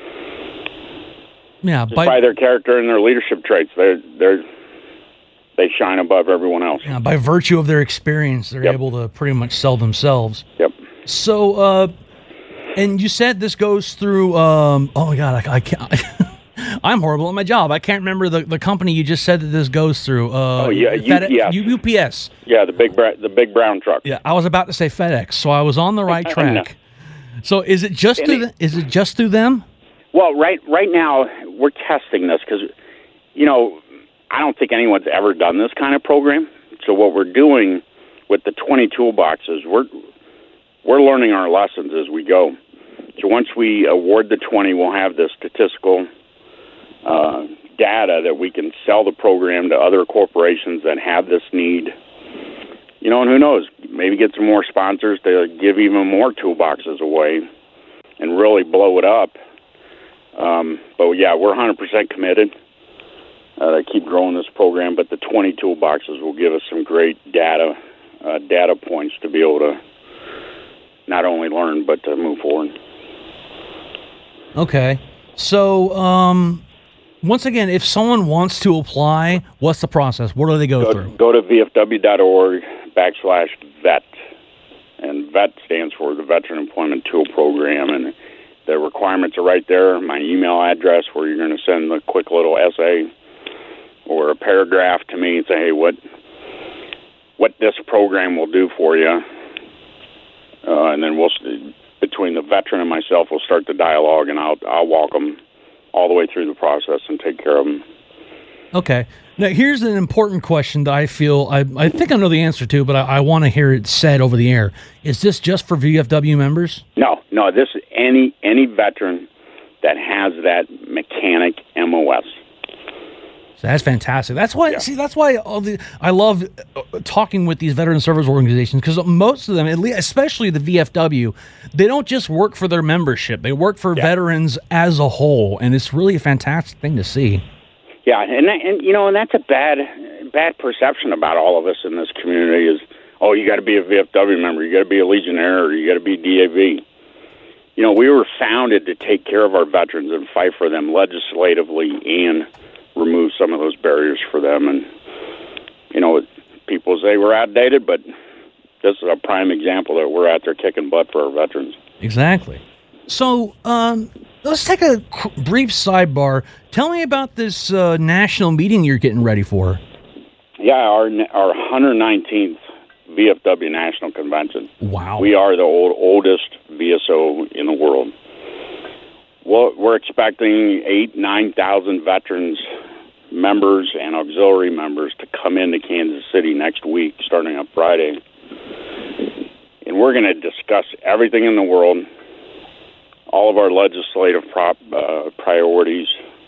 by their character and their leadership traits. They shine above everyone else. Yeah, by virtue of their experience, they're able to pretty much sell themselves. Yep. So, and you said this goes through. Oh my God, I can't. I'm horrible at my job. I can't remember the company you just said that this goes through. UPS. UPS. Yeah, the big brown truck. Yeah, I was about to say FedEx, so I was on the right track. So is it just through them? Well, right now we're testing this because, I don't think anyone's ever done this kind of program. So what we're doing with the 20 toolboxes, we're learning our lessons as we go. So once we award the 20, we'll have the statistical data that we can sell the program to other corporations that have this need. And who knows, maybe get some more sponsors to give even more toolboxes away and really blow it up. But yeah, we're 100% committed to keep growing this program, but the 20 toolboxes will give us some great data points to be able to not only learn, but to move forward. Okay. So, once again, if someone wants to apply, what's the process? What do they go through? Go to vfw.org/vet. And VET stands for the Veteran Employment Tool Program. And the requirements are right there. My email address, where you're going to send a quick little essay or a paragraph to me and say, hey, what this program will do for you. And then between the veteran and myself, we'll start the dialogue, and I'll walk them all the way through the process and take care of them. Okay. Now, here's an important question that I feel I think I know the answer to, but I want to hear it said over the air. Is this just for VFW members? No. This is any veteran that has that mechanic MOS. So that's fantastic. That's why. Yeah. See, that's why I love talking with these veteran service organizations, because most of them, at least, especially the VFW, they don't just work for their membership; they work for veterans as a whole, and it's really a fantastic thing to see. Yeah, and that's a bad perception about all of us in this community is, oh, you got to be a VFW member, you got to be a Legionnaire, or you got to be DAV. We were founded to take care of our veterans and fight for them legislatively and remove some of those barriers for them. And, people say we're outdated, but this is a prime example that we're out there kicking butt for our veterans. Exactly. So, let's take a brief sidebar. Tell me about this national meeting you're getting ready for. Yeah, our 119th VFW National Convention. Wow. We are the oldest VSO in the world. Well, we're expecting 9,000 veterans members and auxiliary members to come into Kansas City next week, starting on Friday. And we're going to discuss everything in the world, all of our legislative priorities,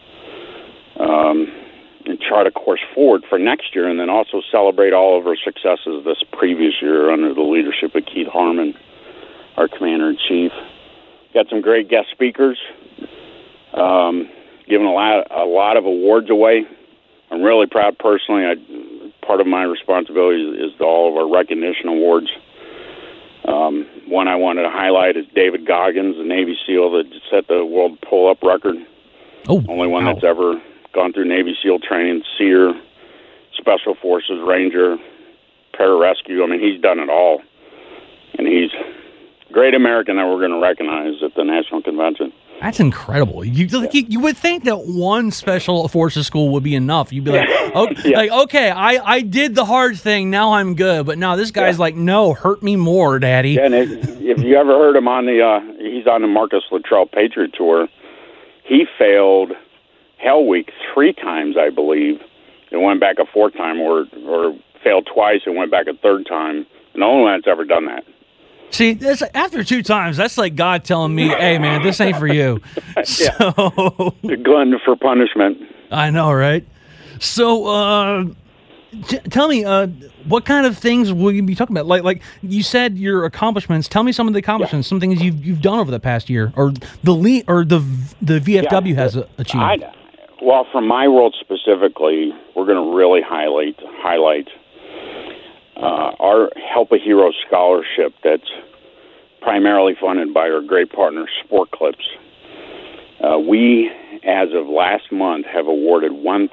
and chart a course forward for next year, and then also celebrate all of our successes this previous year under the leadership of Keith Harmon, our Commander-in-Chief. Got some great guest speakers, giving a lot of awards away. I'm really proud personally. Part of my responsibility is all of our recognition awards. One I wanted to highlight is David Goggins, the Navy SEAL that set the world pull-up record. Only one that's ever gone through Navy SEAL training, SEER, Special Forces, Ranger, Pararescue. I mean, he's done it all. And he's a great American that we're going to recognize at the National Convention. That's incredible. You would think that one Special Forces school would be enough. You'd be like, okay, I did the hard thing, now I'm good. But now this guy's like, no, hurt me more, Daddy. Yeah, and if you ever heard him on he's on the Marcus Luttrell Patriot Tour, he failed Hell Week 3 times, I believe, and went back a 4th time, or failed twice and went back a 3rd time. And the only one that's ever done that. See, after 2 times, that's like God telling me, hey, man, this ain't for you. So, glutton for punishment. I know, right? So, tell me, what kind of things will you be talking about? Like you said, your accomplishments. Tell me some of the accomplishments, some things you've done over the past year, or the VFW has achieved. Well, from my world specifically, we're going to really highlight our Help a Hero scholarship that's primarily funded by our great partner, Sport Clips. We, as of last month, have awarded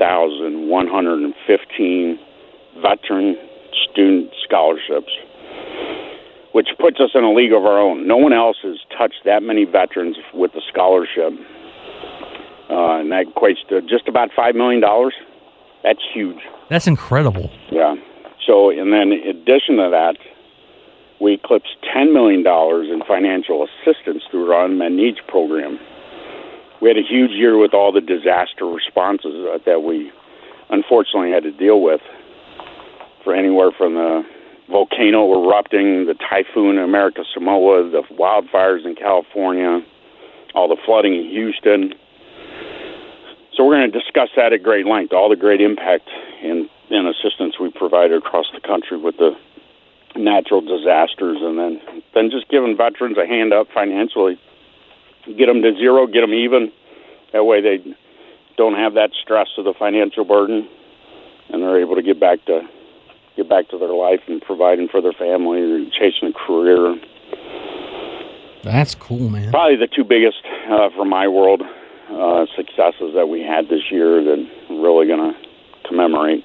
1,115 veteran student scholarships, which puts us in a league of our own. No one else has touched that many veterans with a scholarship, and that equates to just about $5 million. That's huge. That's incredible. Yeah. So, and then in addition to that, we eclipsed $10 million in financial assistance through our Unmet Needs program. We had a huge year with all the disaster responses that we unfortunately had to deal with, for anywhere from the volcano erupting, the typhoon in America Samoa, the wildfires in California, all the flooding in Houston. So we're going to discuss that at great length, all the great impact and assistance we provided across the country with the natural disasters, and then just giving veterans a hand up financially, get them to zero, get them even. That way they don't have that stress of the financial burden, and they're able to get back to their life and providing for their family or chasing a career. That's cool, man. Probably the two biggest for my world successes that we had this year that I'm really going to commemorate.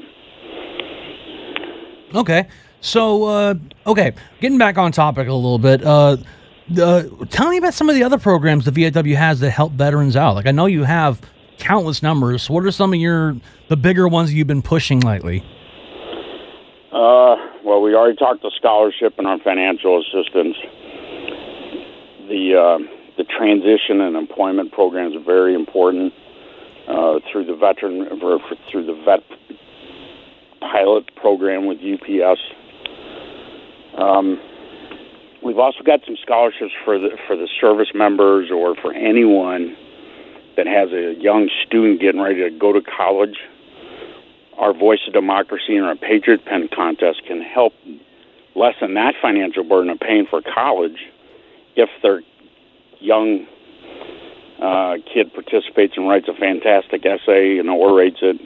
Okay. So, getting back on topic a little bit, tell me about some of the other programs the VFW has that help veterans out. Like, I know you have countless numbers. So what are some of the bigger ones you've been pushing lately? Well, we already talked the scholarship and our financial assistance. The transition and employment programs are very important through the vet pilot program with UPS. We've also got some scholarships for the service members or for anyone that has a young student getting ready to go to college. Our Voice of Democracy and our Patriot Pen contest can help lessen that financial burden of paying for college if their young kid participates and writes a fantastic essay and orates it.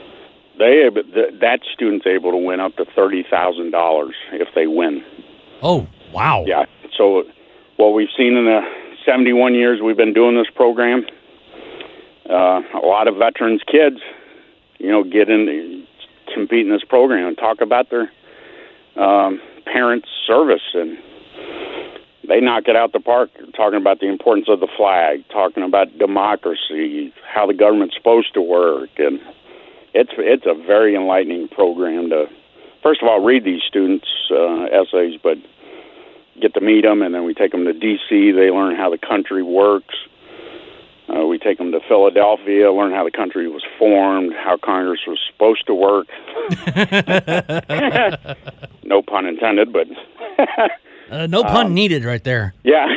That student's able to win up to $30,000 if they win. Oh, wow. Yeah. So what we've seen in the 71 years we've been doing this program, a lot of veterans' kids, get in, compete in this program and talk about their parents' service, and they knock it out the park, talking about the importance of the flag, talking about democracy, how the government's supposed to work, and it's a very enlightening program to, first of all, read these students' essays, but get to meet them, and then we take them to D.C., they learn how the country works. We take them to Philadelphia, learn how the country was formed, how Congress was supposed to work. No pun intended, but... no pun needed right there. Yeah.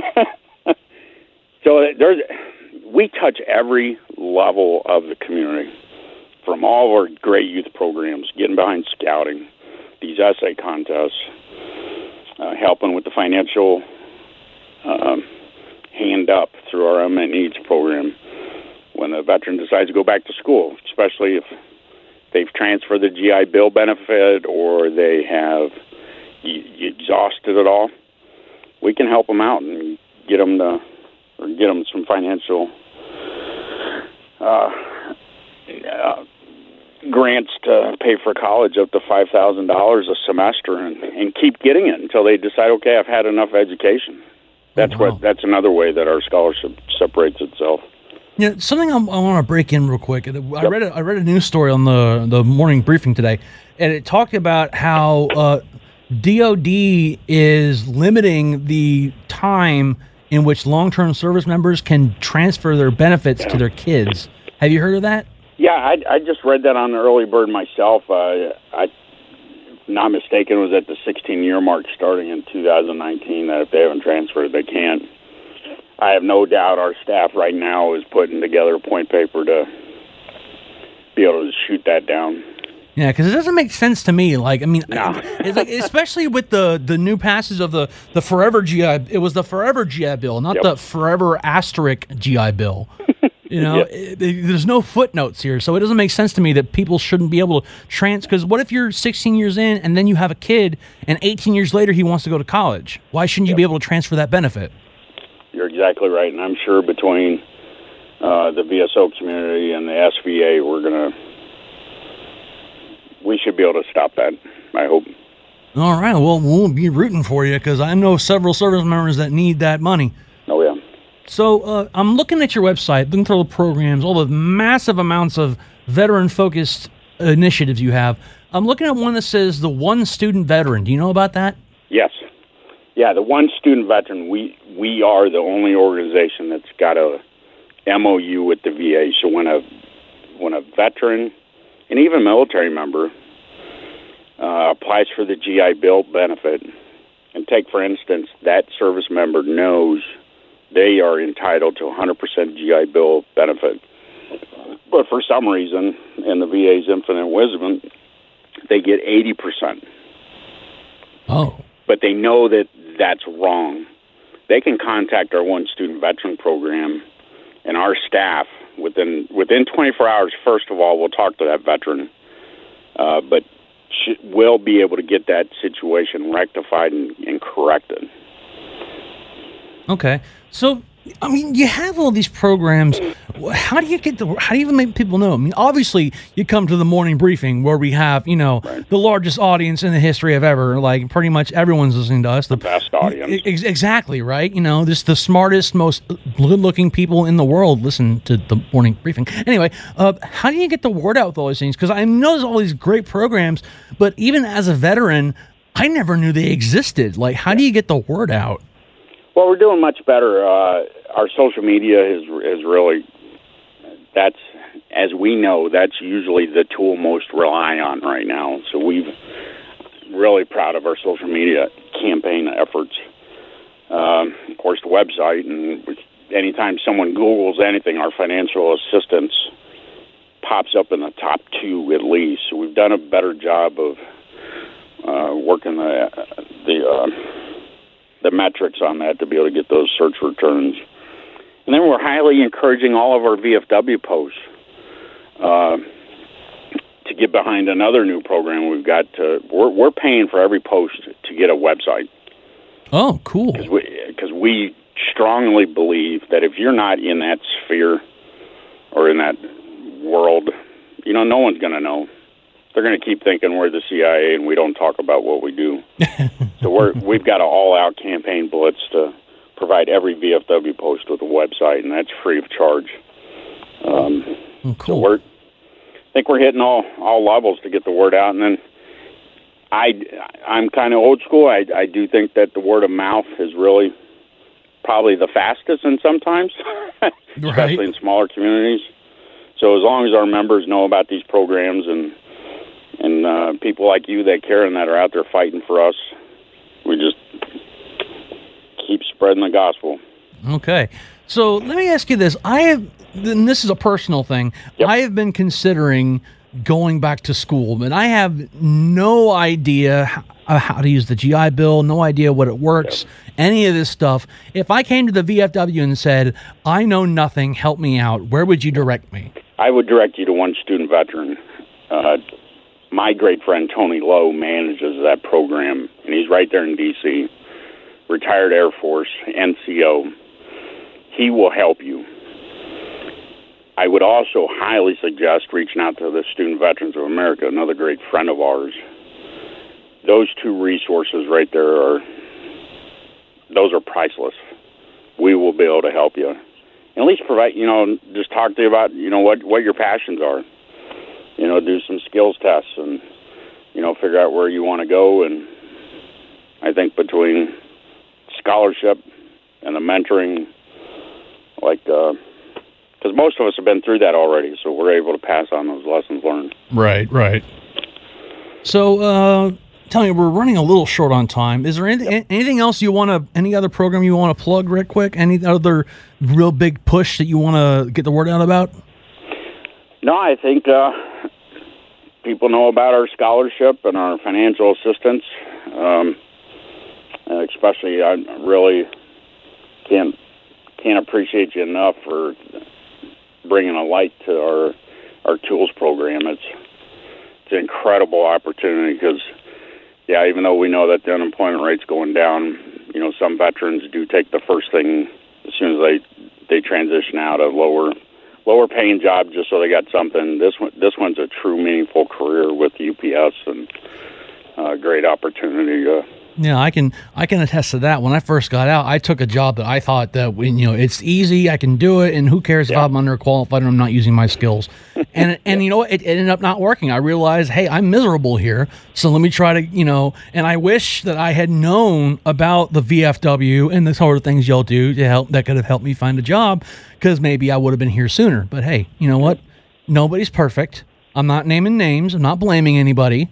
So we touch every level of the community, from all of our great youth programs, getting behind scouting, these essay contests, helping with the financial hand up through our Unmet Needs program when a veteran decides to go back to school, especially if they've transferred the GI Bill benefit or they have exhausted it all. We can help them out and get them some financial grants to pay for college up to $5,000 a semester and keep getting it until they decide, okay, I've had enough education. That's another way that our scholarship separates itself. Yeah, something I want to break in real quick. I read a news story on the morning briefing today, and it talked about how DOD is limiting the time in which long-term service members can transfer their benefits to their kids. Have you heard of that? Yeah, I just read that on the early bird myself. If not mistaken, it was at the 16-year mark starting in 2019 that if they haven't transferred, they can't. I have no doubt our staff right now is putting together a point paper to be able to shoot that down. Yeah, because it doesn't make sense to me. Like, I mean, it's like, especially with the new passage of the Forever GI. It was the Forever GI Bill, not the Forever Asterisk GI Bill. There's no footnotes here, so it doesn't make sense to me that people shouldn't be able to because what if you're 16 years in and then you have a kid and 18 years later he wants to go to college? Why shouldn't you be able to transfer that benefit? You're exactly right, and I'm sure between the VSO community and the SVA, we should be able to stop that, I hope. All right. Well, we'll be rooting for you because I know several service members that need that money. Oh, yeah. So I'm looking at your website, looking through all the programs, all the massive amounts of veteran-focused initiatives you have. I'm looking at one that says the One Student Veteran. Do you know about that? Yes. Yeah, the One Student Veteran, we are the only organization that's got a MOU with the VA. So when a veteran and even military member applies for the GI Bill benefit, and take, for instance, that service member knows they are entitled to 100% GI Bill benefit. But for some reason, in the VA's infinite wisdom, they get 80%. Oh. But they know that that's wrong. They can contact our One Student Veteran program, and our staff, within 24 hours, first of all, will talk to that veteran, but will be able to get that situation rectified and corrected. Okay. So, I mean, you have all these programs. How do you even make people know? I mean, obviously, you come to the morning briefing where we have, the largest audience in the history of ever. Like, pretty much everyone's listening to us. The best audience. Exactly, right? Just the smartest, most good-looking people in the world listen to the morning briefing. Anyway, how do you get the word out with all these things? Because I know there's all these great programs, but even as a veteran, I never knew they existed. Like, how do you get the word out? Well, we're doing much better. Our social media is really, that's, as we know, that's usually the tool most rely on right now. So we're really proud of our social media campaign efforts. Of course, the website, and anytime someone Googles anything, our financial assistance pops up in the top 2 at least. So we've done a better job of working the metrics on that to be able to get those search returns. And then we're highly encouraging all of our VFW posts to get behind another new program we've got. We're paying for every post to get a website. Oh, cool. Because we strongly believe that if you're not in that sphere or in that world, no one's going to know. They're going to keep thinking we're the CIA and we don't talk about what we do. So we've got an all-out campaign blitz to provide every VFW post with a website, and that's free of charge. Cool. So I think we're hitting all levels to get the word out. And then I'm kind of old school. I do think that the word of mouth is really probably the fastest in sometimes, especially in smaller communities. So as long as our members know about these programs and people like you that care and that are out there fighting for us, we just keep spreading the gospel. Okay. So let me ask you this. And this is a personal thing. Yep. I have been considering going back to school, but I have no idea how to use the GI Bill, no idea what it works, any of this stuff. If I came to the VFW and said, I know nothing, help me out, where would you direct me? I would direct you to One Student Veteran. My great friend Tony Lowe manages that program, and he's right there in D.C., retired Air Force, NCO. He will help you. I would also highly suggest reaching out to the Student Veterans of America, another great friend of ours. Those 2 resources right there those are priceless. We will be able to help you. And at least provide, just talk to you about, what your passions are. Do some skills tests and, figure out where you want to go. And I think between scholarship and the mentoring, because most of us have been through that already, so we're able to pass on those lessons learned. Right. So, tell me, we're running a little short on time. Is there anything else any other program you want to plug real quick? Any other real big push that you want to get the word out about? No, I think people know about our scholarship and our financial assistance. Especially, I really can't appreciate you enough for bringing a light to our tools program. It's an incredible opportunity because, even though we know that the unemployment rate's going down, some veterans do take the first thing as soon as they transition out, a lower lower paying job just so they got something. This one's a true meaningful career with UPS and great opportunity. Yeah, I can attest to that. When I first got out, I took a job that I thought that it's easy, I can do it, and who cares if I'm underqualified and I'm not using my skills. And it ended up not working. I realized, hey, I'm miserable here, so let me try to And I wish that I had known about the VFW and the sort of things y'all do that could have helped me find a job, because maybe I would have been here sooner. But hey, you know what? Nobody's perfect. I'm not naming names. I'm not blaming anybody.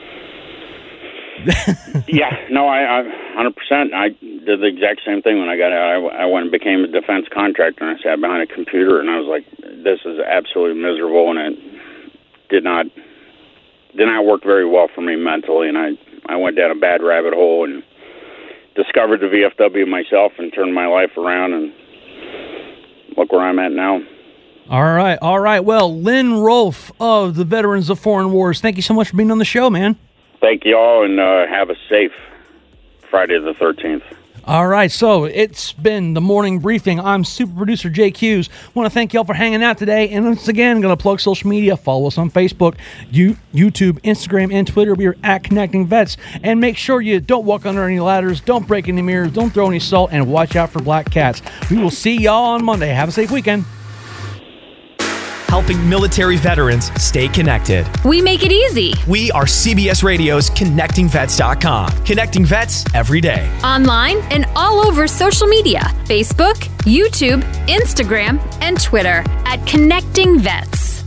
Yeah, no, I 100%. I did the exact same thing when I got out. I went and became a defense contractor, and I sat behind a computer, and I was like, this is absolutely miserable, and it did not work very well for me mentally, and I went down a bad rabbit hole and discovered the VFW myself and turned my life around, and look where I'm at now. All right. Well, Lynn Rolfe of the Veterans of Foreign Wars, thank you so much for being on the show, man. Thank you all, and have a safe Friday the 13th. All right, so it's been the morning briefing. I'm super producer Jake Hughes. Want to thank y'all for hanging out today. And once again, going to plug social media. Follow us on Facebook, YouTube, Instagram, and Twitter. We are at Connecting Vets. And make sure you don't walk under any ladders, don't break any mirrors, don't throw any salt, and watch out for black cats. We will see y'all on Monday. Have a safe weekend. Helping military veterans stay connected. We make it easy. We are CBS Radio's ConnectingVets.com. Connecting vets every day. Online and all over social media. Facebook, YouTube, Instagram, and Twitter at Connecting Vets.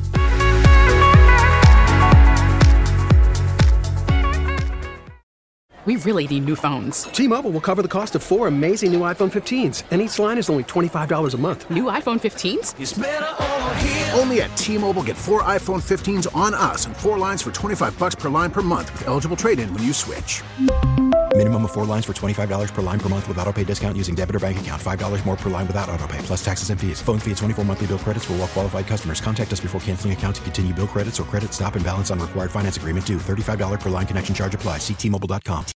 We really need new phones. T-Mobile will cover the cost of 4 amazing new iPhone 15s, and each line is only $25 a month. New iPhone 15s? It's better over here. Only at T-Mobile, get 4 iPhone 15s on us and 4 lines for $25 per line per month with eligible trade-in when you switch. Minimum of 4 lines for $25 per line per month with autopay discount using debit or bank account. $5 more per line without autopay, plus taxes and fees. Phone fee at 24 monthly bill credits for well-qualified customers. Contact us before canceling account to continue bill credits or credit stop and balance on required finance agreement due. $35 per line connection charge applies. See T-Mobile.com.